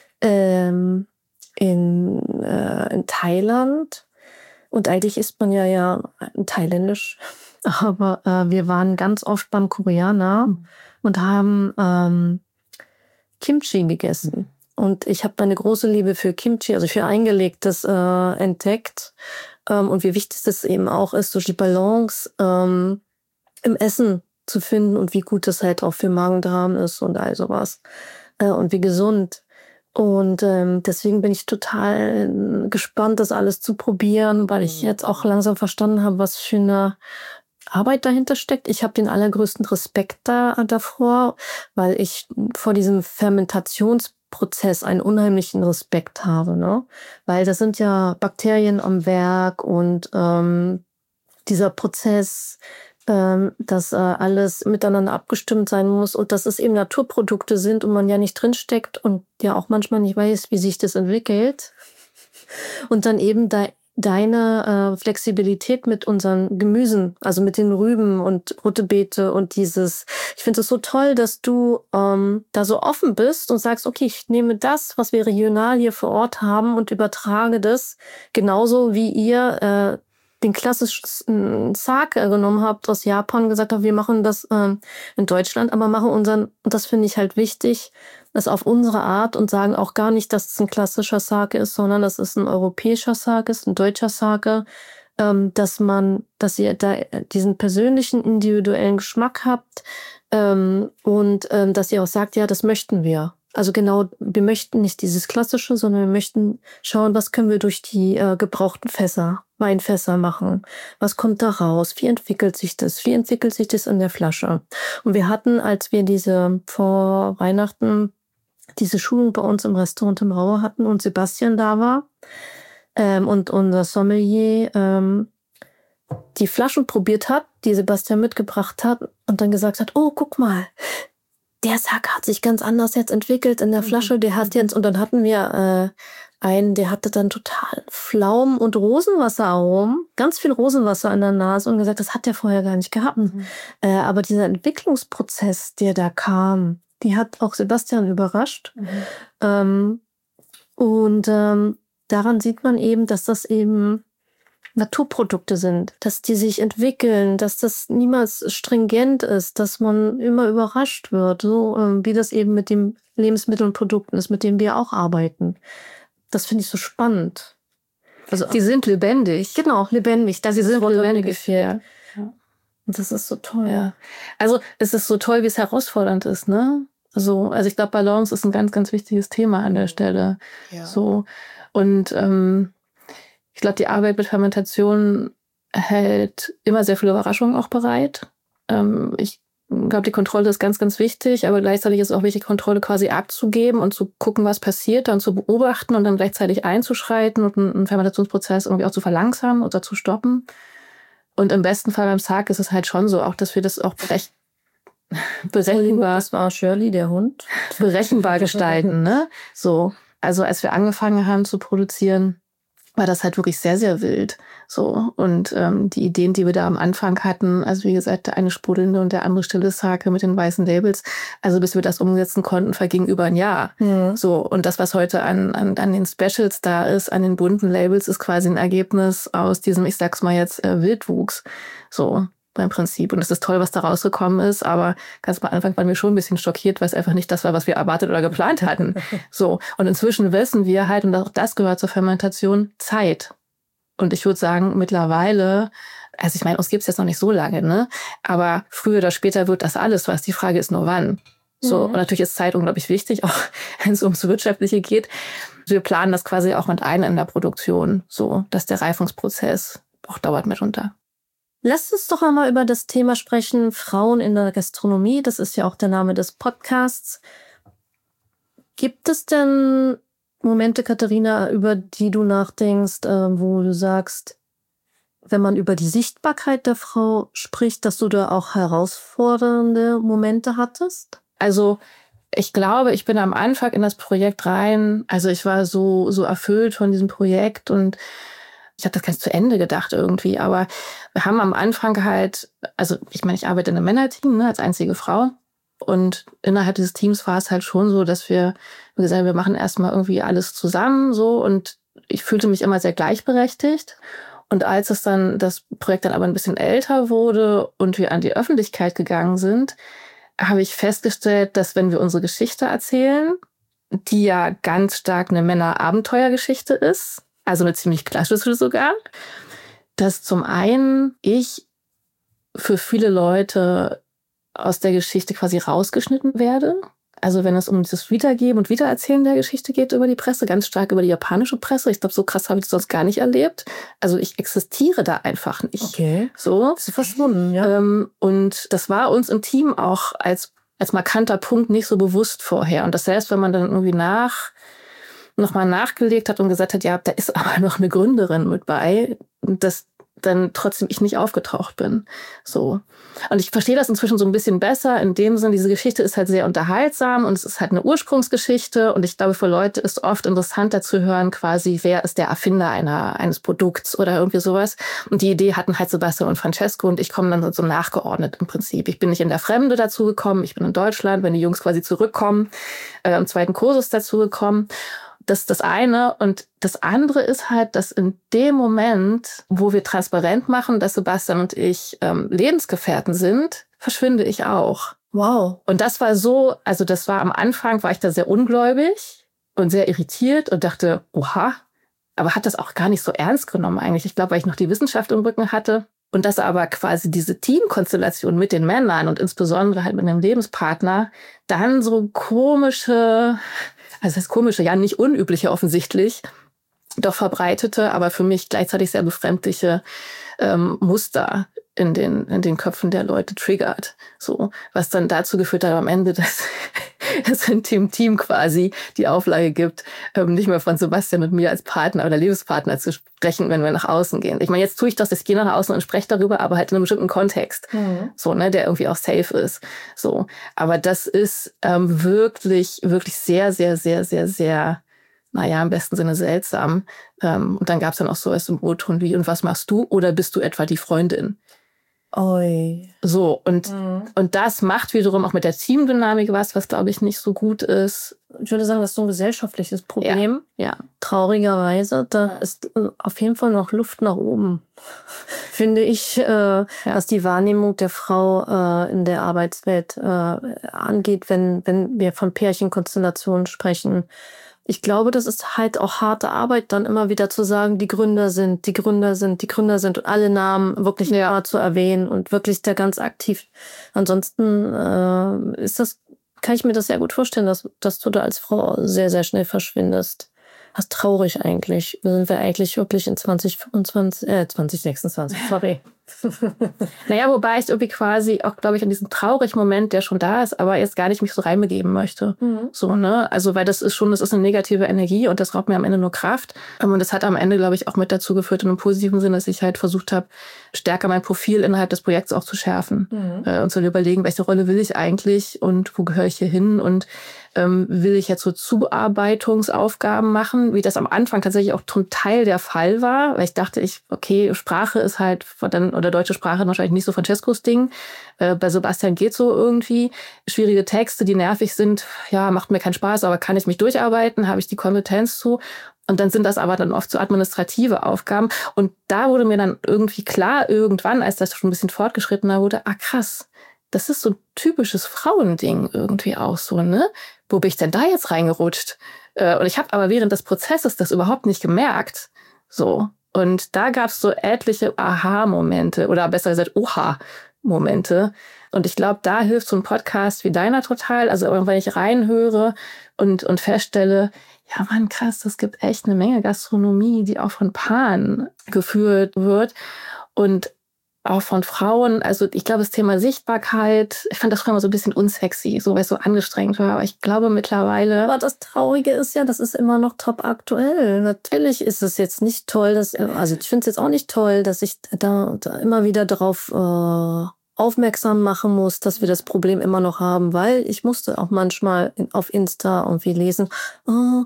[SPEAKER 2] ähm, in, äh, in Thailand und eigentlich isst man ja ja thailändisch, aber äh, wir waren ganz oft beim Koreaner mhm. und haben ähm, Kimchi gegessen. Und ich habe meine große Liebe für Kimchi, also für Eingelegtes, äh, entdeckt. Ähm, und wie wichtig das eben auch ist, so die Balance ähm, im Essen zu finden und wie gut das halt auch für Magen-Darm ist und all sowas. Äh, und wie gesund. Und ähm, deswegen bin ich total gespannt, das alles zu probieren, weil ich jetzt auch langsam verstanden habe, was für eine Arbeit dahinter steckt. Ich habe den allergrößten Respekt da, davor, weil ich vor diesem Fermentationsprozess einen unheimlichen Respekt habe, ne? Weil das sind ja Bakterien am Werk und ähm, dieser Prozess, ähm, dass äh, alles miteinander abgestimmt sein muss und dass es eben Naturprodukte sind und man ja nicht drinsteckt und ja auch manchmal nicht weiß, wie sich das entwickelt. Und dann eben da deine äh, Flexibilität mit unseren Gemüsen, also mit den Rüben und rote Beete und dieses, ich finde es so toll, dass du ähm, da so offen bist und sagst, okay, ich nehme das, was wir regional hier vor Ort haben und übertrage das genauso wie ihr äh, den klassischen Sake genommen habt aus Japan und gesagt habt, wir machen das ähm, in Deutschland, aber machen unseren, und das finde ich halt wichtig, das auf unsere Art und sagen auch gar nicht, dass es ein klassischer Sake ist, sondern dass es ein europäischer Sake ist, ein deutscher Sake, ähm, dass man, dass ihr da diesen persönlichen, individuellen Geschmack habt ähm, und ähm, dass ihr auch sagt, ja, das möchten wir. Also genau, wir möchten nicht dieses Klassische, sondern wir möchten schauen, was können wir durch die äh, gebrauchten Fässer, Weinfässer machen. Was kommt da raus? Wie entwickelt sich das? Wie entwickelt sich das in der Flasche? Und wir hatten, als wir diese vor Weihnachten diese Schulung bei uns im Restaurant im Rauer hatten und Sebastian da war ähm, und unser Sommelier ähm, die Flaschen probiert hat, die Sebastian mitgebracht hat und dann gesagt hat, oh, guck mal, der Sake hat sich ganz anders jetzt entwickelt in der Flasche. Der hat jetzt, und dann hatten wir äh, einen, der hatte dann total Pflaumen- und Rosenwasseraromen, ganz viel Rosenwasser in der Nase und gesagt, das hat der vorher gar nicht gehabt. Mhm. Äh, aber dieser Entwicklungsprozess, der da kam, die hat auch Sebastian überrascht. Mhm. Ähm, und ähm, daran sieht man eben, dass das eben Naturprodukte sind, dass die sich entwickeln, dass das niemals stringent ist, dass man immer überrascht wird, so ähm, wie das eben mit den Lebensmitteln und Produkten ist, mit denen wir auch arbeiten. Das finde ich so spannend.
[SPEAKER 3] Also die sind lebendig.
[SPEAKER 2] Genau, lebendig. Das
[SPEAKER 3] sie
[SPEAKER 2] ist
[SPEAKER 3] sind
[SPEAKER 2] lebendig.
[SPEAKER 3] Ja.
[SPEAKER 2] Ja. Und das ist so toll.
[SPEAKER 3] Ja. Also es ist so toll, wie es herausfordernd ist, ne? Also, also ich glaube, Balance ist ein ganz, ganz wichtiges Thema an der Stelle. Ja. So. Und ähm, ich glaube, die Arbeit mit Fermentation hält immer sehr viele Überraschungen auch bereit. Ähm, ich glaube, die Kontrolle ist ganz, ganz wichtig, aber gleichzeitig ist es auch wichtig, Kontrolle quasi abzugeben und zu gucken, was passiert, dann zu beobachten und dann gleichzeitig einzuschreiten und einen Fermentationsprozess irgendwie auch zu verlangsamen oder zu stoppen. Und im besten Fall beim Sake ist es halt schon so, auch, dass wir das auch berecht, berechenbar,
[SPEAKER 2] das war Shirley, der Hund,
[SPEAKER 3] berechenbar gestalten, ne? So. Also, als wir angefangen haben zu produzieren, war das halt wirklich sehr, sehr wild. So. Und ähm, die Ideen, die wir da am Anfang hatten, also wie gesagt, der eine sprudelnde und der andere stille Sake mit den weißen Labels, also bis wir das umsetzen konnten, verging über ein Jahr. Mhm. So. Und das, was heute an, an, an den Specials da ist, an den bunten Labels, ist quasi ein Ergebnis aus diesem, ich sag's mal jetzt, äh, Wildwuchs. So. Beim Prinzip. Und es ist toll, was da rausgekommen ist, aber ganz am Anfang waren wir schon ein bisschen schockiert, weil es einfach nicht das war, was wir erwartet oder geplant hatten. So. Und inzwischen wissen wir halt, und auch das gehört zur Fermentation, Zeit. Und ich würde sagen, mittlerweile, also ich meine, uns gibt's jetzt noch nicht so lange, ne? Aber früher oder später wird das alles was. Die Frage ist nur wann. So. Mhm. Und natürlich ist Zeit unglaublich wichtig, auch wenn es ums Wirtschaftliche geht. Wir planen das quasi auch mit ein in der Produktion, so, dass der Reifungsprozess auch dauert mitunter.
[SPEAKER 2] Lasst uns doch einmal über das Thema sprechen, Frauen in der Gastronomie. Das ist ja auch der Name des Podcasts. Gibt es denn Momente, Katharina, über die du nachdenkst, wo du sagst, wenn man über die Sichtbarkeit der Frau spricht, dass du da auch herausfordernde Momente hattest?
[SPEAKER 3] Also ich glaube, ich bin am Anfang in das Projekt rein. Also ich war so, so erfüllt von diesem Projekt und ich habe das ganz zu Ende gedacht irgendwie, aber wir haben am Anfang halt, also ich meine, ich arbeite in einem Männerteam, ne, als einzige Frau Und innerhalb dieses Teams war es halt schon so, dass wir gesagt haben, wir machen erstmal irgendwie alles zusammen so. Und ich fühlte mich immer sehr gleichberechtigt. Und als es dann, das Projekt dann aber ein bisschen älter wurde und wir an die Öffentlichkeit gegangen sind, habe ich festgestellt, dass wenn wir unsere Geschichte erzählen, die ja ganz stark eine Männer-Abenteuergeschichte ist, also eine ziemlich klassische sogar, dass zum einen ich für viele Leute aus der Geschichte quasi rausgeschnitten werde. Also wenn es um das Wiedergeben und Wiedererzählen der Geschichte geht über die Presse, ganz stark über die japanische Presse. Ich glaube, so krass habe ich das sonst gar nicht erlebt. Also ich existiere da einfach nicht.
[SPEAKER 2] Okay.
[SPEAKER 3] So.
[SPEAKER 2] Das ist verschwunden, ja.
[SPEAKER 3] Ähm, und das war uns im Team auch als, als markanter Punkt nicht so bewusst vorher. Und das selbst, wenn man dann irgendwie nach, nochmal nachgelegt hat und gesagt hat, ja, da ist aber noch eine Gründerin mit bei, dass dann trotzdem ich nicht aufgetaucht bin. So. Und ich verstehe das inzwischen so ein bisschen besser. In dem Sinn, diese Geschichte ist halt sehr unterhaltsam und es ist halt eine Ursprungsgeschichte. Und ich glaube, für Leute ist oft interessanter zu hören, quasi, wer ist der Erfinder einer, eines Produkts oder irgendwie sowas. Und die Idee hatten halt Sebastian und Francesco und ich komme dann so nachgeordnet im Prinzip. Ich bin nicht in der Fremde dazu gekommen. Ich bin in Deutschland, wenn die Jungs quasi zurückkommen, äh, im zweiten Kursus dazu gekommen. Das ist das eine. Und das andere ist halt, dass in dem Moment, wo wir transparent machen, dass Sebastian und ich ähm, Lebensgefährten sind, verschwinde ich auch.
[SPEAKER 2] Wow.
[SPEAKER 3] Und das war so, also das war am Anfang, war ich da sehr ungläubig und sehr irritiert und dachte, oha, aber hat das auch gar nicht so ernst genommen eigentlich. Ich glaube, weil ich noch die Wissenschaft im Rücken hatte. Und dass aber quasi diese Teamkonstellation mit den Männern und insbesondere halt mit einem Lebenspartner dann so komische, also das komische, ja nicht unübliche offensichtlich, doch verbreitete, aber für mich gleichzeitig sehr befremdliche ähm, Muster in den, in den Köpfen der Leute triggert. So, was dann dazu geführt hat am Ende, dass es in dem Team quasi die Auflage gibt, ähm, nicht mehr von Sebastian und mir als Partner oder Lebenspartner zu sprechen, wenn wir nach außen gehen. Ich meine, jetzt tue ich das, ich gehe nach außen und spreche darüber, aber halt in einem bestimmten Kontext. Mhm. So, ne, der irgendwie auch safe ist. So. Aber das ist ähm, wirklich, wirklich sehr, sehr, sehr, sehr, sehr, naja, im besten Sinne seltsam. Ähm, und dann gab es dann auch so als Symbolton wie, und was machst du? Oder bist du etwa die Freundin?
[SPEAKER 2] Oi.
[SPEAKER 3] So, und, mhm. und das macht wiederum auch mit der Teamdynamik was, was, glaube ich, nicht so gut ist.
[SPEAKER 2] Ich würde sagen, das ist so ein gesellschaftliches Problem.
[SPEAKER 3] Ja. ja.
[SPEAKER 2] Traurigerweise, da ist auf jeden Fall noch Luft nach oben. Finde ich, äh, ja. was die Wahrnehmung der Frau äh, in der Arbeitswelt äh, angeht, wenn, wenn wir von Pärchenkonstellationen sprechen. Ich glaube, das ist halt auch harte Arbeit, dann immer wieder zu sagen, die Gründer sind, die Gründer sind, die Gründer sind und alle Namen wirklich ja. zu erwähnen und wirklich da ganz aktiv. Ansonsten äh, ist das, kann ich mir das sehr gut vorstellen, dass, dass du da als Frau sehr, sehr schnell verschwindest. Was traurig eigentlich. Sind wir eigentlich wirklich in zwanzig fünfundzwanzig, äh, zwanzig sechsundzwanzig, sorry.
[SPEAKER 3] Naja, wobei ich irgendwie quasi auch, glaube ich, an diesen traurigen Moment, der schon da ist, aber jetzt gar nicht mich so reinbegeben möchte. Mhm. So, ne? Also, weil das ist schon, das ist eine negative Energie und das raubt mir am Ende nur Kraft. Und das hat am Ende, glaube ich, auch mit dazu geführt, in einem positiven Sinne, dass ich halt versucht habe, stärker mein Profil innerhalb des Projekts auch zu schärfen. Mhm. Äh, und zu überlegen, welche Rolle will ich eigentlich und wo gehöre ich hier hin und ähm, will ich jetzt so Zuarbeitungsaufgaben machen, wie das am Anfang tatsächlich auch zum Teil der Fall war, weil ich dachte, ich, okay, Sprache ist halt dann oder deutsche Sprache wahrscheinlich nicht so Francescos Ding. Äh, bei Sebastian geht so irgendwie. Schwierige Texte, die nervig sind, ja, macht mir keinen Spaß, aber kann ich mich durcharbeiten, habe ich die Kompetenz zu. Und dann sind das aber dann oft so administrative Aufgaben. Und da wurde mir dann irgendwie klar, irgendwann, als das schon ein bisschen fortgeschrittener wurde, ah krass, das ist so ein typisches Frauending irgendwie auch so, ne? Wo bin ich denn da jetzt reingerutscht? Äh, und ich habe aber während des Prozesses das überhaupt nicht gemerkt. So. Und da gab es so etliche Aha-Momente oder besser gesagt Oha-Momente. Und ich glaube, da hilft so ein Podcast wie deiner total. Also wenn ich reinhöre und, und feststelle, ja Mann, krass, es gibt echt eine Menge Gastronomie, die auch von Paaren geführt wird. Und auch von Frauen, also ich glaube, das Thema Sichtbarkeit, ich fand das früher immer so ein bisschen unsexy, so weil es so angestrengt war. Aber ich glaube mittlerweile...
[SPEAKER 2] Aber das Traurige ist ja, das ist immer noch top aktuell. Natürlich ist es jetzt nicht toll, dass, also ich finde es jetzt auch nicht toll, dass ich da, da immer wieder darauf äh, aufmerksam machen muss, dass wir das Problem immer noch haben, weil ich musste auch manchmal auf Insta irgendwie lesen, oh,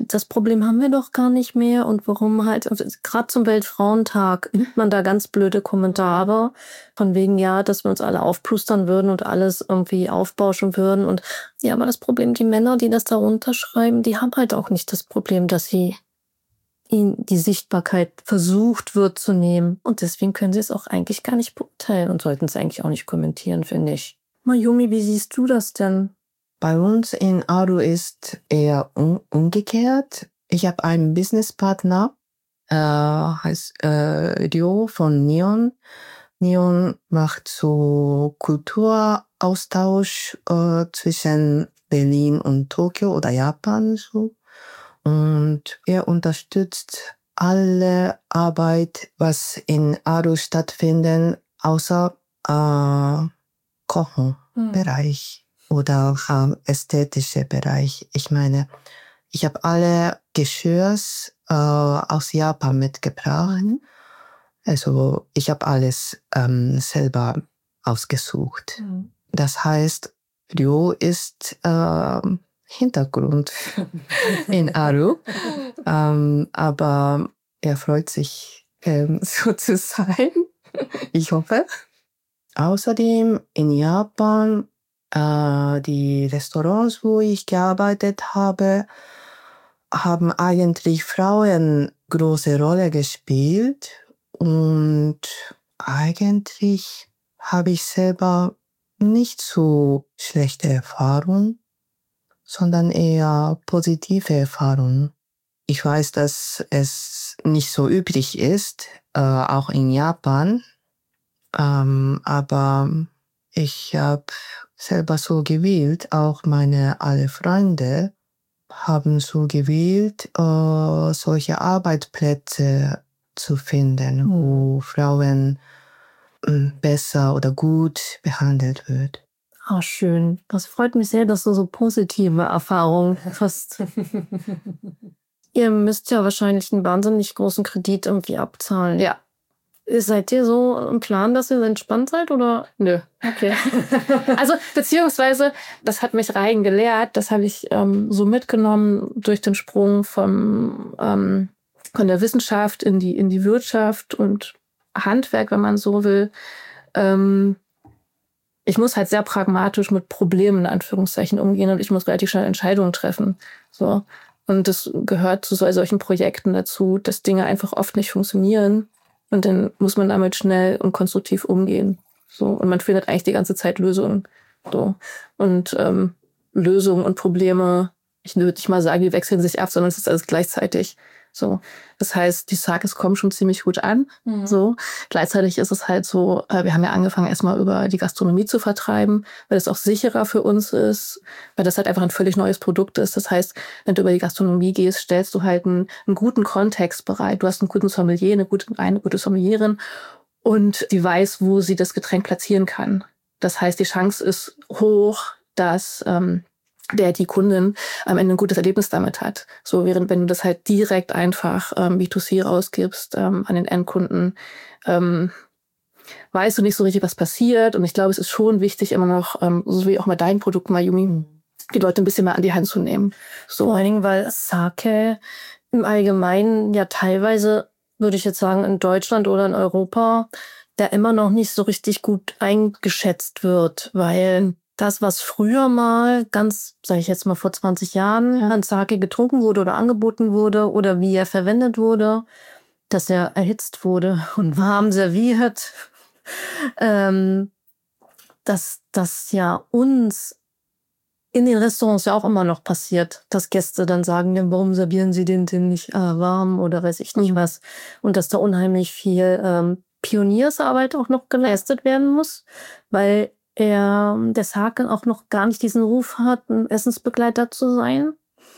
[SPEAKER 2] das Problem haben wir doch gar nicht mehr und warum halt, gerade zum Weltfrauentag nimmt man da ganz blöde Kommentare von wegen, ja, dass wir uns alle aufplustern würden und alles irgendwie aufbauschen würden und ja, aber das Problem, die Männer, die das da runterschreiben, die haben halt auch nicht das Problem, dass sie ihnen die Sichtbarkeit versucht wird zu nehmen und deswegen können sie es auch eigentlich gar nicht beurteilen und sollten es eigentlich auch nicht kommentieren, finde ich. Mayumi, wie siehst du das denn?
[SPEAKER 4] Bei uns in Aru ist eher um, umgekehrt. Ich habe einen Businesspartner, äh, heißt äh, Ryo von Neon. Neon macht so Kulturaustausch äh, zwischen Berlin und Tokio oder Japan so. Und er unterstützt alle Arbeit, was in Aru stattfindet, außer äh, Kochen-Bereich. Hm. Oder ähm, ästhetische Bereich. Ich meine, ich habe alle Geschirrs äh, aus Japan mitgebracht. Mhm. Also ich habe alles ähm, selber ausgesucht. Mhm. Das heißt, Ryo ist äh, Hintergrund in Aru. ähm, aber er freut sich, ähm, so zu sein. Ich hoffe. Außerdem in Japan die Restaurants, wo ich gearbeitet habe, haben eigentlich Frauen große Rolle gespielt. Und eigentlich habe ich selber nicht so schlechte Erfahrungen, sondern eher positive Erfahrungen. Ich weiß, dass es nicht so üblich ist, äh, auch in Japan. Ähm, aber ich habe selber so gewählt, auch meine alle Freunde haben so gewählt, äh, solche Arbeitsplätze zu finden, mhm. wo Frauen äh, besser oder gut behandelt wird.
[SPEAKER 2] Ah, schön. Das freut mich sehr, dass du so positive Erfahrungen hast. Ihr müsst ja wahrscheinlich einen wahnsinnig großen Kredit irgendwie abzahlen.
[SPEAKER 3] Ja.
[SPEAKER 2] Seid ihr so im Plan, dass ihr entspannt seid, oder?
[SPEAKER 3] Nö.
[SPEAKER 2] Okay.
[SPEAKER 3] Also, beziehungsweise, das hat mich rein gelehrt, das habe ich ähm, so mitgenommen durch den Sprung vom, ähm, von der Wissenschaft in die, in die Wirtschaft und Handwerk, wenn man so will. Ähm, ich muss halt sehr pragmatisch mit Problemen, in Anführungszeichen, umgehen und ich muss relativ schnell Entscheidungen treffen. So. Und das gehört zu solchen Projekten dazu, dass Dinge einfach oft nicht funktionieren. Und dann muss man damit schnell und konstruktiv umgehen. So. Und man findet eigentlich die ganze Zeit Lösungen. So. Und ähm, Lösungen und Probleme, ich würde nicht mal sagen, die wechseln sich ab, sondern es ist alles gleichzeitig. So. Das heißt, die Sakes kommen schon ziemlich gut an. Mhm. So. Gleichzeitig ist es halt so, äh, wir haben ja angefangen, erstmal über die Gastronomie zu vertreiben, weil das auch sicherer für uns ist, weil das halt einfach ein völlig neues Produkt ist. Das heißt, wenn du über die Gastronomie gehst, stellst du halt einen, einen guten Kontext bereit. Du hast einen guten Sommelier, eine gute, eine gute Sommelierin und die weiß, wo sie das Getränk platzieren kann. Das heißt, die Chance ist hoch, dass ähm, der die Kundin am Ende ein gutes Erlebnis damit hat. So, während wenn du das halt direkt einfach ähm, B zwei C rausgibst ähm, an den Endkunden, ähm, weißt du nicht so richtig, was passiert. Und ich glaube, es ist schon wichtig, immer noch, ähm, so wie auch mit deinen Produkten, Mayumi, die Leute ein bisschen mehr an die Hand zu nehmen.
[SPEAKER 2] So. Vor allen Dingen, weil Sake im Allgemeinen ja teilweise, würde ich jetzt sagen, in Deutschland oder in Europa, der immer noch nicht so richtig gut eingeschätzt wird, weil das, was früher mal, ganz, sage ich jetzt mal vor zwanzig Jahren, ja, an Sake getrunken wurde oder angeboten wurde oder wie er verwendet wurde, dass er erhitzt wurde und warm serviert, ähm, dass das ja uns in den Restaurants ja auch immer noch passiert, dass Gäste dann sagen, ja, warum servieren sie den denn nicht äh, warm oder weiß ich nicht was. Und dass da unheimlich viel ähm, Pioniersarbeit auch noch geleistet werden muss, weil er, der Sake auch noch gar nicht diesen Ruf hat, ein Essensbegleiter zu sein.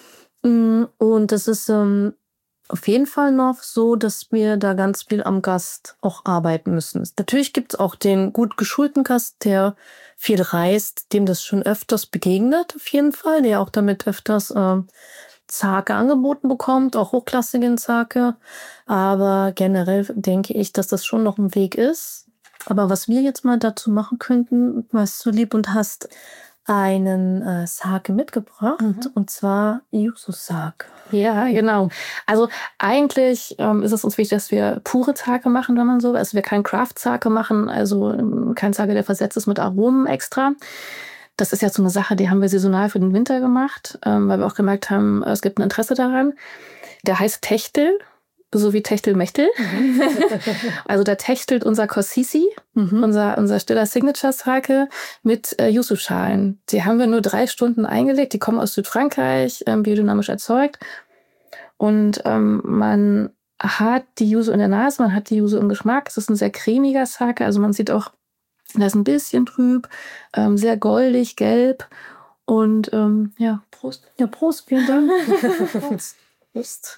[SPEAKER 2] Und das ist ähm, auf jeden Fall noch so, dass wir da ganz viel am Gast auch arbeiten müssen. Natürlich gibt es auch den gut geschulten Gast, der viel reist, dem das schon öfters begegnet, auf jeden Fall, der auch damit öfters äh, Sake angeboten bekommt, auch hochklassigen Sake. Aber generell denke ich, dass das schon noch ein Weg ist. Aber was wir jetzt mal dazu machen könnten, was du lieb und hast, einen äh, Sake mitgebracht,
[SPEAKER 3] Mhm.
[SPEAKER 2] und zwar Yuzu-Sake.
[SPEAKER 3] Ja, genau. Also eigentlich ähm, ist es uns wichtig, dass wir pure Sake machen, wenn man so will. Also wir keinen Craft-Sake machen, also ähm, kein Sake, der versetzt ist mit Aromen extra. Das ist ja so eine Sache, die haben wir saisonal für den Winter gemacht, ähm, weil wir auch gemerkt haben, es gibt ein Interesse daran. Der heißt Techtel, so wie Techtelmechtel. Also da techtelt unser Kossisi,
[SPEAKER 2] Mhm.
[SPEAKER 3] unser, unser stiller Signature-Sake mit äh, Yuzu-Schalen. Die haben wir nur drei Stunden eingelegt. Die kommen aus Südfrankreich, ähm, biodynamisch erzeugt. Und ähm, man hat die Yuzu in der Nase, man hat die Yuzu im Geschmack. Es ist ein sehr cremiger Sake. Also man sieht auch, das ist ein bisschen trüb, ähm, sehr goldig, gelb. Und ähm, ja, Prost.
[SPEAKER 2] Ja, Prost, vielen Dank.
[SPEAKER 3] Prost. Prost.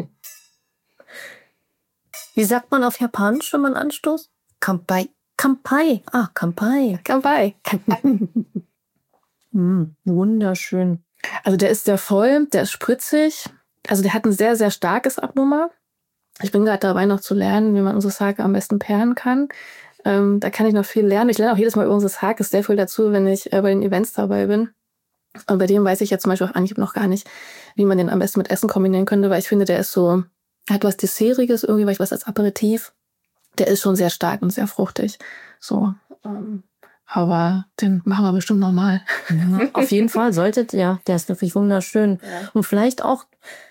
[SPEAKER 2] Wie sagt man auf Japanisch, wenn man anstoßt?
[SPEAKER 4] Kanpai.
[SPEAKER 2] Kanpai. Ah, Kanpai.
[SPEAKER 3] Kanpai.
[SPEAKER 2] Mm, wunderschön.
[SPEAKER 3] Also der ist sehr voll, der ist spritzig. Also der hat ein sehr, sehr starkes Aroma. Ich bin gerade dabei, noch zu lernen, wie man unsere Sake am besten pairen kann. Ähm, da kann ich noch viel lernen. Ich lerne auch jedes Mal über unsere Sake sehr viel dazu, wenn ich äh, bei den Events dabei bin. Und bei dem weiß ich jetzt zum Beispiel auf Anhieb noch gar nicht, wie man den am besten mit Essen kombinieren könnte, weil ich finde, der ist so, hat was Dessertiges, irgendwie was als Aperitif. Der ist schon sehr stark und sehr fruchtig. So, ähm, aber den machen wir bestimmt noch mal.
[SPEAKER 2] Ja, auf jeden Fall solltet ihr. Der ist wirklich wunderschön.
[SPEAKER 3] Ja.
[SPEAKER 2] Und vielleicht auch,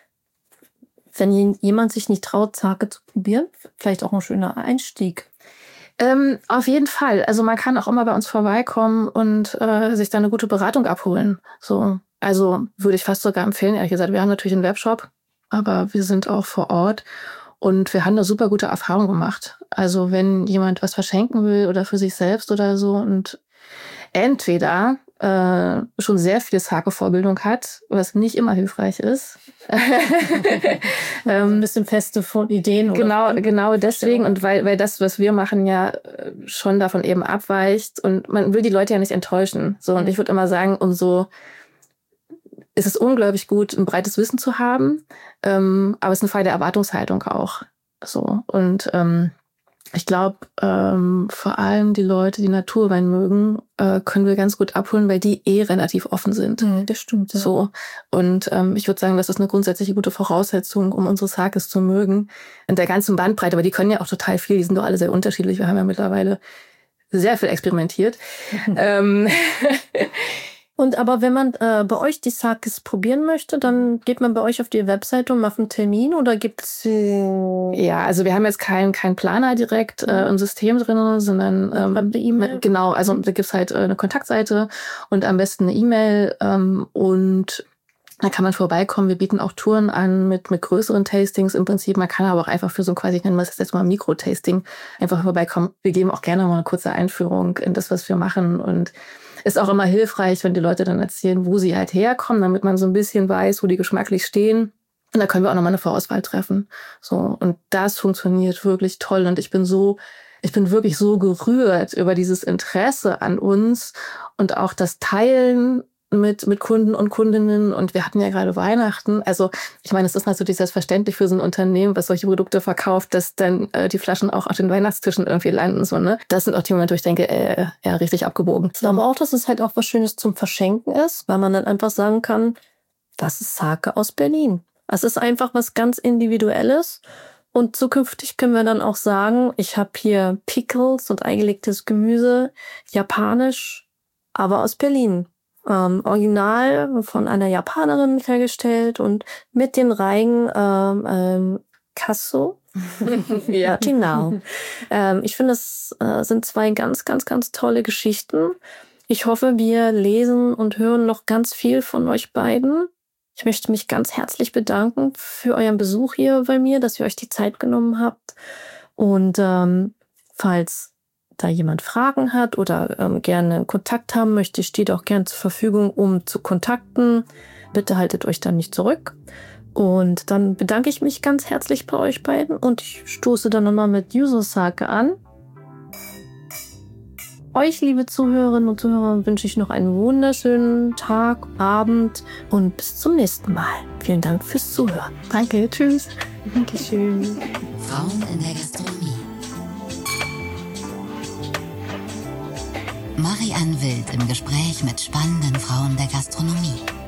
[SPEAKER 2] wenn jemand sich nicht traut, Sake zu probieren, vielleicht auch ein schöner Einstieg.
[SPEAKER 3] Ähm, auf jeden Fall. Also man kann auch immer bei uns vorbeikommen und äh, sich da eine gute Beratung abholen. So, also würde ich fast sogar empfehlen, ehrlich gesagt. Wir haben natürlich einen Webshop, aber wir sind auch vor Ort und wir haben eine super gute Erfahrung gemacht. Also wenn jemand was verschenken will oder für sich selbst oder so und entweder äh, schon sehr viel Sake-Vorbildung hat, was nicht immer hilfreich ist.
[SPEAKER 2] ähm, ein bisschen feste von Ideen. Oder
[SPEAKER 3] genau, genau deswegen. Und weil, weil das, was wir machen, ja schon davon eben abweicht. Und man will die Leute ja nicht enttäuschen. So, und ich würde immer sagen, umso ist es unglaublich gut, ein breites Wissen zu haben. Ähm, aber es ist eine Frage der Erwartungshaltung auch. So. Und ähm, ich glaube, ähm, vor allem die Leute, die Naturwein mögen, äh, können wir ganz gut abholen, weil die eh relativ offen sind.
[SPEAKER 2] Mhm, das stimmt. Ja.
[SPEAKER 3] So. Und ähm, ich würde sagen, das ist eine grundsätzliche gute Voraussetzung, um unsere Sakes zu mögen. In der ganzen Bandbreite, aber die können ja auch total viel, die sind doch alle sehr unterschiedlich. Wir haben ja mittlerweile sehr viel experimentiert. ähm,
[SPEAKER 2] Und aber wenn man äh, bei euch die Sakes probieren möchte, dann geht man bei euch auf die Webseite und macht einen Termin oder gibt's äh
[SPEAKER 3] ja, also wir haben jetzt keinen keinen Planer direkt äh, im System drin, sondern ähm,
[SPEAKER 2] eine E-Mail.
[SPEAKER 3] Genau, also da gibt's halt äh, eine Kontaktseite und am besten eine E-Mail ähm, und da kann man vorbeikommen. Wir bieten auch Touren an mit mit größeren Tastings im Prinzip. Man kann aber auch einfach für so ein quasi, ich nenne das jetzt mal Mikro-Tasting, einfach vorbeikommen. Wir geben auch gerne mal eine kurze Einführung in das, was wir machen und ist auch immer hilfreich, wenn die Leute dann erzählen, wo sie halt herkommen, damit man so ein bisschen weiß, wo die geschmacklich stehen. Und da können wir auch nochmal eine Vorauswahl treffen. So, und das funktioniert wirklich toll. Und ich bin so, ich bin wirklich so gerührt über dieses Interesse an uns und auch das Teilen mit mit Kunden und Kundinnen. Und wir hatten ja gerade Weihnachten. Also ich meine, es ist natürlich selbstverständlich für so ein Unternehmen, was solche Produkte verkauft, dass dann äh, die Flaschen auch auf den Weihnachtstischen irgendwie landen. So, ne? Das sind auch die Momente, wo ich denke, äh, ja, richtig abgebogen.
[SPEAKER 2] Ich glaube auch, dass es halt auch was Schönes zum Verschenken ist, weil man dann einfach sagen kann, das ist Sake aus Berlin. Es ist einfach was ganz Individuelles. Und zukünftig können wir dann auch sagen, ich habe hier Pickles und eingelegtes Gemüse, japanisch, aber aus Berlin. Ähm, original von einer Japanerin hergestellt und mit den Reigen ähm, ähm, Kasso.
[SPEAKER 3] Ja,
[SPEAKER 2] genau. ähm, ich finde, es äh, sind zwei ganz, ganz, ganz tolle Geschichten. Ich hoffe, wir lesen und hören noch ganz viel von euch beiden. Ich möchte mich ganz herzlich bedanken für euren Besuch hier bei mir, dass ihr euch die Zeit genommen habt. Und ähm, falls da jemand Fragen hat oder ähm, gerne Kontakt haben möchte, steht auch gern zur Verfügung, um zu kontakten. Bitte haltet euch dann nicht zurück. Und dann bedanke ich mich ganz herzlich bei euch beiden und ich stoße dann nochmal mit Yuzu-Sake an. Euch, liebe Zuhörerinnen und Zuhörer, wünsche ich noch einen wunderschönen Tag, Abend und bis zum nächsten Mal. Vielen Dank fürs Zuhören.
[SPEAKER 3] danke, tschüss.
[SPEAKER 2] Dankeschön.
[SPEAKER 1] Frauen in der Gastronomie. Marianne Wild im Gespräch mit spannenden Frauen der Gastronomie.